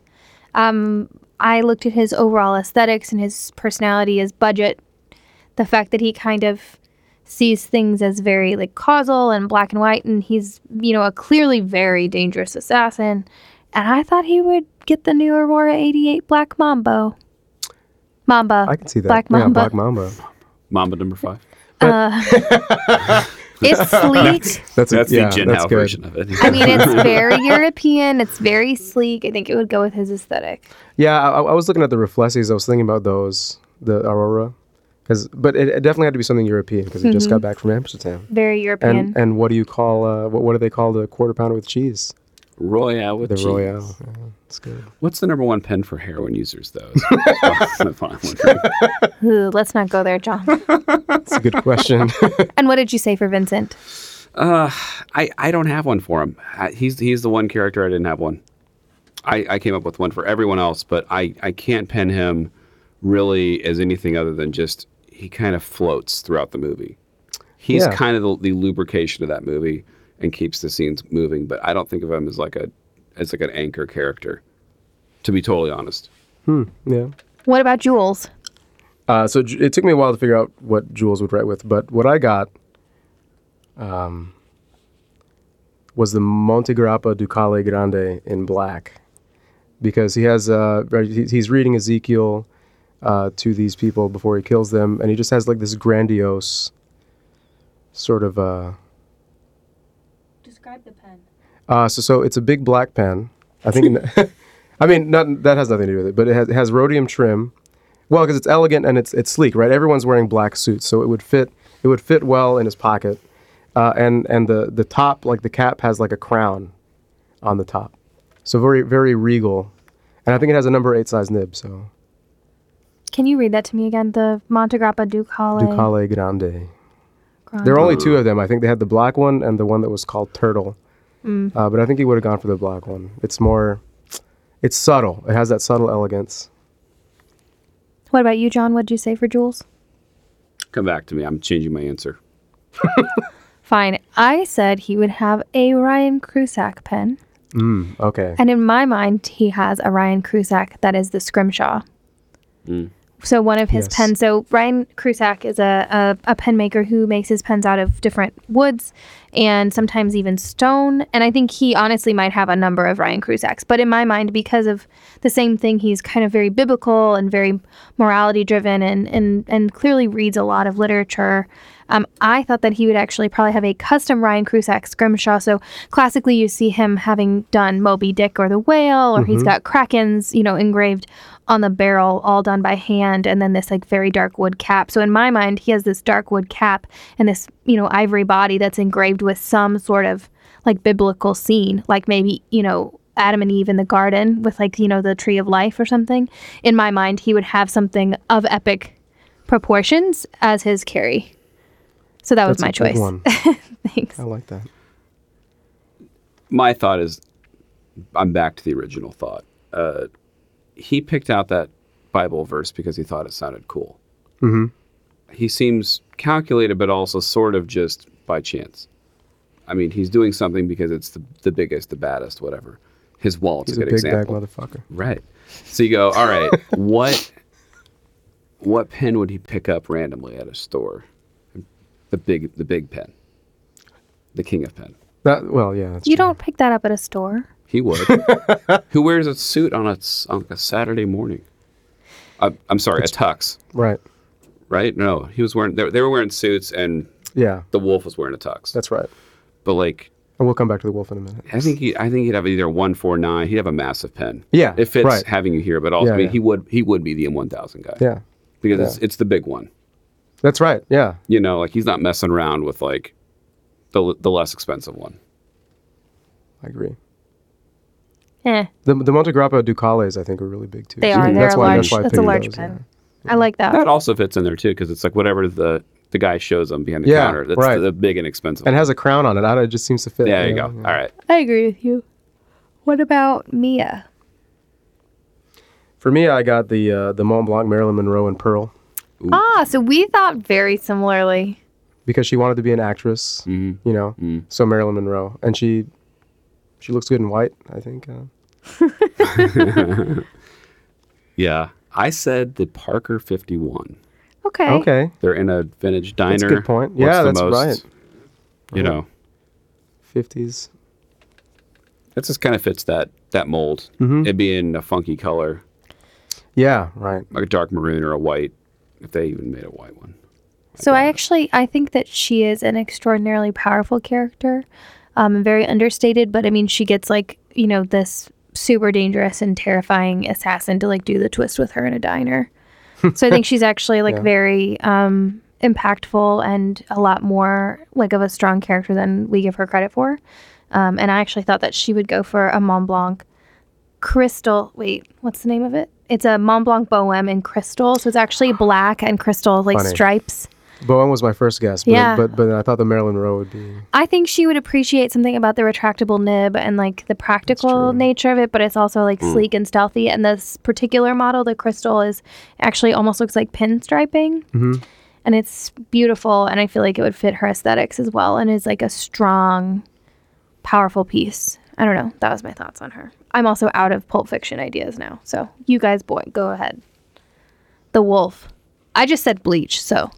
I looked at his overall aesthetics and his personality, his budget, the fact that he kind of sees things as very like causal and black and white, and he's, a clearly very dangerous assassin. And I thought he would get the new Aurora 88 Black Mamba. I can see that. Black Mamba. Yeah, Black Mamba. Mamba number 5. It's sleek. That's the Jinhao that's good. version of it. I mean, it's very European. It's very sleek. I think it would go with his aesthetic. Yeah, I was looking at the Reflessis. I was thinking about those, the Aurora, but it definitely had to be something European because he just got back from Amsterdam. Very European. And what do you call what do they call the quarter pounder with cheese? Royale with The cheese. Royale. Yeah, it's good. What's the number one pen for heroin users, though? Ooh, let's not go there, John. That's a good question. And what did you say for Vincent? I don't have one for him. He's the one character I didn't have one. I came up with one for everyone else, but I can't pen him really as anything other than just he kind of floats throughout the movie. He's kind of the lubrication of that movie and keeps the scenes moving, but I don't think of him as like an anchor character, to be totally honest. Yeah. What about Jules? So it took me a while to figure out what Jules would write with, but what I got was the Montegrappa Ducale Grande in black, because he has he's reading Ezekiel to these people before he kills them, and he just has like this grandiose sort of. Describe the pen. So it's a big black pen. I think. That has nothing to do with it, but it has rhodium trim. Well, because it's elegant and it's sleek, right? Everyone's wearing black suits, so it would fit well in his pocket. And the top, like the cap, has like a crown on the top, so very very regal. And I think it has a number 8 size nib. So Can you read that to me again? The Montegrappa Ducale. Ducale Grande. There are only 2 of them. I think they had the black one and the one that was called Turtle. But I think he would have gone for the black one. It's subtle. It has that subtle elegance. What about you, John? What did you say for Jules? Come back to me. I'm changing my answer. Fine. I said he would have a Ryan Krusak pen. Okay. And in my mind, he has a Ryan Krusak that is the Scrimshaw. So one of his pens. So Ryan Krusak is a pen maker who makes his pens out of different woods, and sometimes even stone. And I think he honestly might have a number of Ryan Cruzaks. But in my mind, because of the same thing, he's kind of very biblical and very morality driven and clearly reads a lot of literature. I thought that he would actually probably have a custom Ryan Crusack scrimshaw. So classically, you see him having done Moby Dick or the whale, or he's got Krakens, engraved on the barrel, all done by hand, and then this like very dark wood cap. So in my mind, he has this dark wood cap and this, ivory body that's engraved with some sort of like biblical scene, like maybe, Adam and Eve in the garden with like, the tree of life or something. In my mind, he would have something of epic proportions as his carry. So that was my choice. Good one. Thanks. I like that. My thought is, I'm back to the original thought. He picked out that Bible verse because he thought it sounded cool. Mm-hmm. He seems calculated, but also sort of just by chance. I mean, he's doing something because it's the biggest, the baddest, whatever. His wallet's He's a good a big example. bag motherfucker. Right. So you go, all right, what pen would he pick up randomly at a store? The big pen. The king of pen. That's You true. don't pick that up at a store. He would. Who wears a suit on a Saturday morning? I'm sorry, a tux. Right. Right? No, he was wearing. They were wearing suits, and Yeah, the wolf was wearing a tux. that's right. But like, And we'll come back to the wolf in a minute. I think he'd have either 149. He'd have a massive pen. Yeah, it fits right. having you here, but also Yeah, I mean, yeah. he would be the M1000 guy. Yeah, because it's the big one. that's right. Yeah, Like he's not messing around with like the less expensive one. I agree. Eh, The Montegrappa Ducales, I think, are really big too. they So are. They're that's a why- large. why I That's a picked large those, pen. I like that. That also fits in there too, because it's like whatever the guy shows them behind the Yeah, counter. That's right. the big and expensive. And has a crown on it. I don't know, it just seems to fit. Yeah, there you know? go. Yeah. All right. I agree with you. What about Mia? For me, I got the Mont Blanc Marilyn Monroe and Pearl So we thought very similarly. because she wanted to be an actress. Mm-hmm. So Marilyn Monroe, and she looks good in white. I think. Yeah. I said the Parker 51. Okay. Okay, They're in a vintage diner. that's a good point. What's Yeah, the that's most, right. 50s. That just kind of fits that mold. Mm-hmm. It being a funky color, Yeah, right. like a dark maroon or a white, if they even made a white one. So I think that she is an extraordinarily powerful character, very understated. But I mean, she gets like this super dangerous and terrifying assassin to like do the twist with her in a diner. So I think she's actually like Yeah. very impactful and a lot more like of a strong character than we give her credit for. And I actually thought that she would go for a Mont Blanc crystal. Wait, what's the name of it? It's a Mont Blanc Bohème in crystal. So it's actually black and crystal like Funny. stripes. Bowen was my first guess, but, Yeah. but I thought the Marilyn Monroe would be. I think she would appreciate something about the retractable nib and like the practical true. nature of it, but it's also like sleek and stealthy. And this particular model, the crystal, is actually almost looks like pinstriping. Mm-hmm. And it's beautiful. And I feel like it would fit her aesthetics as well. And is like a strong, powerful piece. I don't know. That was my thoughts on her. I'm also out of Pulp Fiction ideas now. So you guys, go ahead. The Wolf. I just said Bleach, so.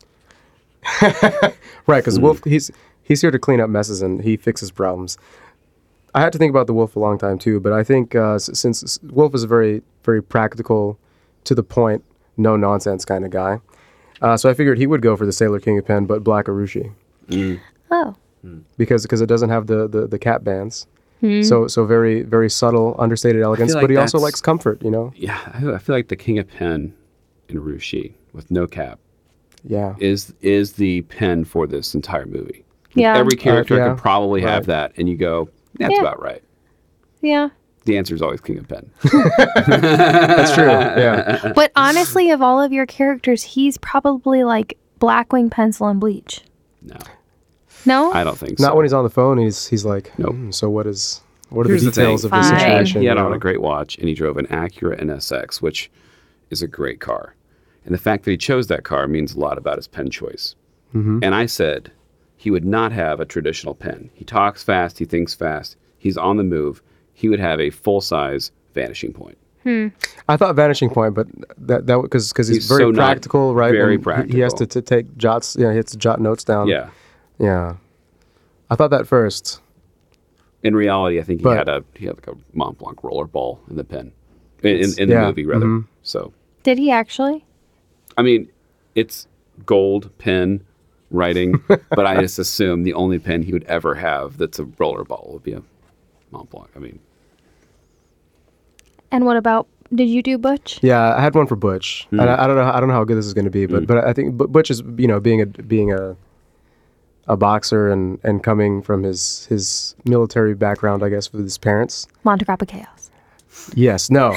Right, because Wolf, he's here to clean up messes and he fixes problems. I had to think about the Wolf a long time too, but I think since Wolf is a very, very practical, to the point, no nonsense kind of guy, so I figured he would go for the Sailor King of Pen, but Black Arushi, Oh. because it doesn't have the cap bands. So very, very subtle, understated elegance, like but he also that's- likes comfort, Yeah, I feel like the King of Pen in Rushi with no cap Yeah. is the pen for this entire movie. Yeah. Every character yeah. could probably have Right. that, and you go, that's Yeah. about right. Yeah. The answer is always King of Pen. That's true. Yeah. But honestly, of all of your characters, he's probably like Blackwing Pencil and Bleach. No, No? I don't think so. Not when he's on the phone. He's like, Nope. So what are Here's the the thing. details of the Fine. situation? He had you on know? a great watch, and he drove an Acura NSX, which is a great car. And the fact that he chose that car means a lot about his pen choice. Mm-hmm. And I said he would not have a traditional pen. He talks fast, he thinks fast, he's on the move. He would have a full-size Vanishing Point. I thought Vanishing Point, but that because he's He's very so not practical, right? very And he has to practical. take jots. Yeah, he has to jot notes down. Yeah. Yeah. I thought that first. In reality, I think But- he had like a Mont Blanc roller ball in the pen. In the Yeah, movie, rather. mhm. So, Did he actually? I mean, it's gold pen writing, but I just assume the only pen he would ever have that's a roller ball would be a Mont Blanc. I mean, And what about, did you do Butch? Yeah, I had one for Butch, and I don't know how good this is going to be, but I think Butch is being a boxer and coming from his military background, I guess, with his parents. Monte Grappa Chaos. Yes, no.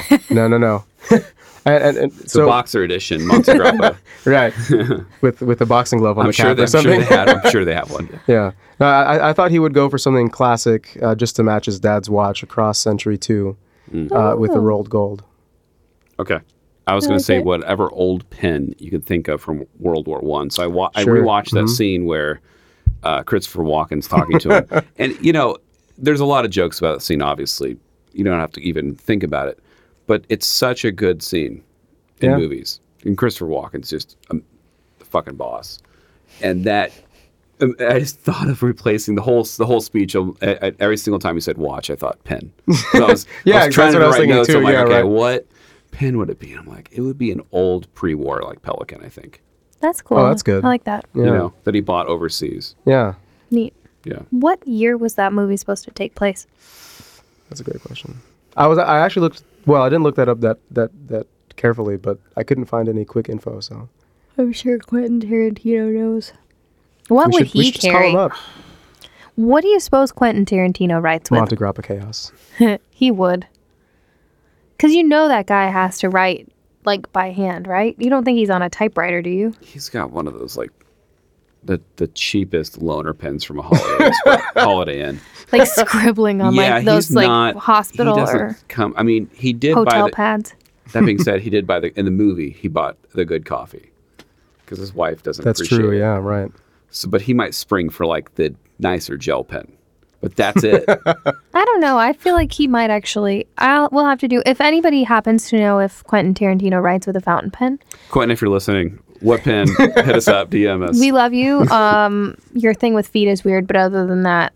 And it's so a boxer edition, Monte Grappa. right with the boxing glove on I'm the sure cap they, or something. I'm sure they have one. Yeah, no, I thought he would go for something classic, just to match his dad's watch, a Cross Century 2, with the rolled gold. Okay. I was I going like to say it. whatever old pen you could think of from World War One. So I Sure. rewatched that scene where Christopher Walken's talking to him, and there's a lot of jokes about that scene. Obviously, you don't have to even think about it, but it's such a good scene in Yeah. movies. And Christopher Walken's just the fucking boss, and that. I just thought of replacing the whole speech. Every single time he said "watch," I thought "pen." So I was Yeah, trying that's to what I was write thinking notes. too. I'm like, Yeah, okay, right. what pen would it be? And I'm like, it would be an old pre-war like Pelican, I think. That's cool. Oh, that's good. I like that. Yeah, That he bought overseas. yeah, Neat. Yeah. What year was that movie supposed to take place? that's a great question. I actually looked. Well, I didn't look that up that carefully, but I couldn't find any quick info. So I'm sure Quentin Tarantino knows. What we would should he just call carry? him up. What do you suppose Quentin Tarantino writes with? Monte Grappa Chaos. He would. Because that guy has to write, like, by hand, right? You don't think he's on a typewriter, do you? He's got one of those like the cheapest loaner pens from a Holiday Inn. Like, scribbling on, Yeah, like, those, he's like, not, hospital he doesn't or come. I mean, he did hotel buy the, pads. that being said, he did buy in the movie. He bought the good coffee because his wife doesn't. That's appreciate true. it. Yeah, right. So, but he might spring for like the nicer gel pen, but that's it. I don't know. I feel like he might actually. We'll have to do. If anybody happens to know if Quentin Tarantino writes with a fountain pen, Quentin, if you're listening, what pen? Hit us up, DM us. we love you. Your thing with feet is weird, but other than that,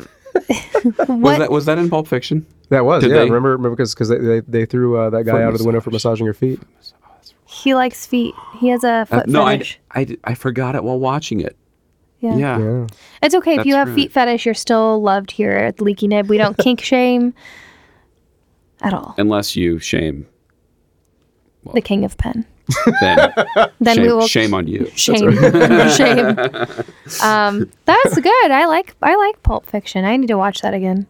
Was that in Pulp Fiction? That was. Did Yeah, they- remember because they threw that guy For out of the window for massage. massaging your feet. he likes feet. He has a foot No, fetish. I forgot it while watching it. Yeah. Yeah. It's okay if you That's have right. feet fetish. You're still loved here at Leaky Nib. We don't kink shame at all. Unless you shame, The king of pen. then, Then shame, we will shame on you. shame. Shame. That's good. I like Pulp Fiction. I need to watch that again.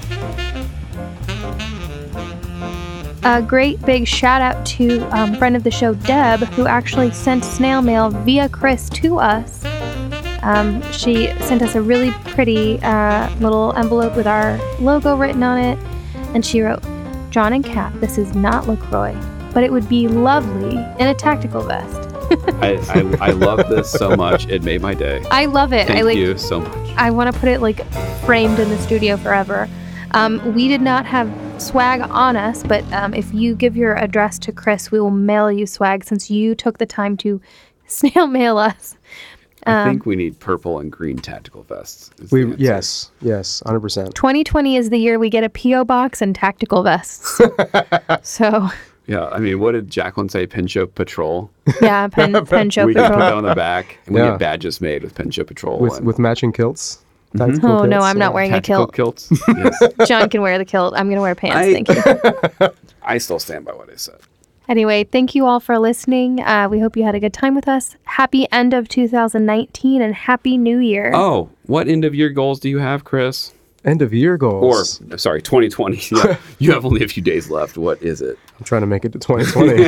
A great big shout out to friend of the show Deb, who actually sent snail mail via Chris to us. She sent us a really pretty little envelope with our logo written on it, and she wrote, "John and Kat, this is not LaCroix, but it would be lovely in a tactical vest." I love this so much. It made my day. I love it. Thank you so much. I want to put it like framed in the studio forever. We did not have swag on us, but if you give your address to Chris, we will mail you swag since you took the time to snail mail us. I think we need purple and green tactical vests. is the answer. Yes, 100%. 2020 is the year we get a P.O. box and tactical vests. So, Yeah, I mean, what did Jacqueline say? Pincho Patrol. yeah, pen show We can put that patrol. on the back, and we Yeah. get badges made with Pincho Patrol. With matching kilts. Mm-hmm. Tactical Oh, no, kilts, I'm not yeah. wearing a tactical kilt. kilts. Yes. John can wear the kilt. I'm going to wear pants. I- Thank you. I still stand by what I said. Anyway, thank you all for listening. We hope you had a good time with us. Happy end of 2019 and Happy New Year. Oh, what end of year goals do you have, Chris? End of year Or, goals. sorry, 2020. Yeah, you have only a few days left. What is it? I'm trying to make it to 2020.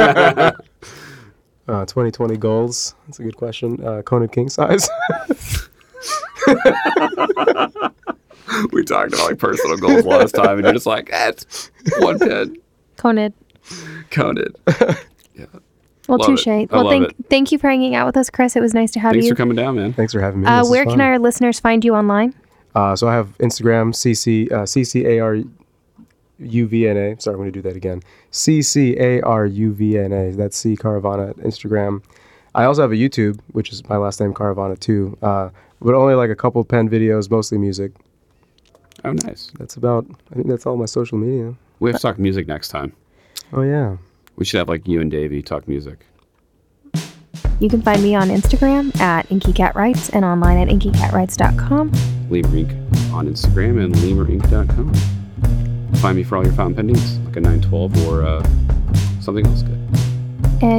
2020 goals. That's a good question. Conant king size. We talked about like personal goals last time, and you're just like, it's one pen. Conid. Counted. Yeah. Well, Love it. touche. I Well, love thank you for hanging out with us, Chris. It was nice to have Thanks you. for coming down, man. Thanks for having me. This is Where fun. can our listeners find you online? So I have Instagram, CCARUVNA. Sorry, I'm going to do that again. CCARUVNA. That's C Caravana at Instagram. I also have a YouTube, which is my last name, Caravana too. but only like a couple pen videos, mostly music. Oh, nice. I think that's all my social media. We have to talk music next time. Oh, yeah. We should have like you and Davey talk music. You can find me on Instagram at InkyCatWrites and online at InkyCatWrites.com. Lemur Inc. on Instagram and lemurink.com. Find me for all your fountain pen needs, like a 912 or something else good. And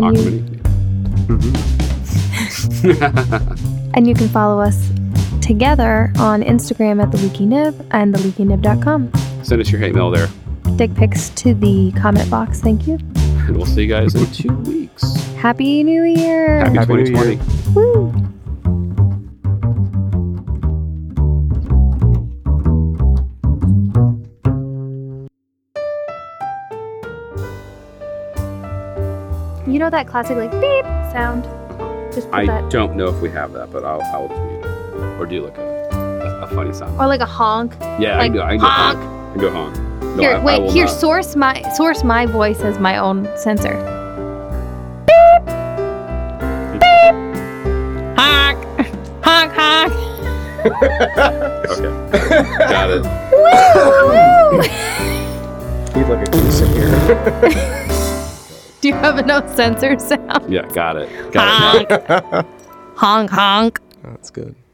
and you can follow us together on Instagram at The Leaky Nib and theleakynib.com. Send us your hate mail there. Dick pics to the comment box. Thank you. And we'll see you guys in 2 weeks. Happy New Year. Happy Happy New 2020. Year. Woo. You know that classic like beep sound? Just put I that. don't know if we have that, but I'll just mute it. Or do like a funny sound. Or like a honk. Yeah, like, I can do honk. I can do honk. No, Here, I wait. will Here, not. source my voice as my own sensor. Honk, honk, honk. Okay. Got it. Woo! He's like a goose in here. Do you have enough sensor sound? Yeah, got it. Got it. Honk, honk, honk. That's good.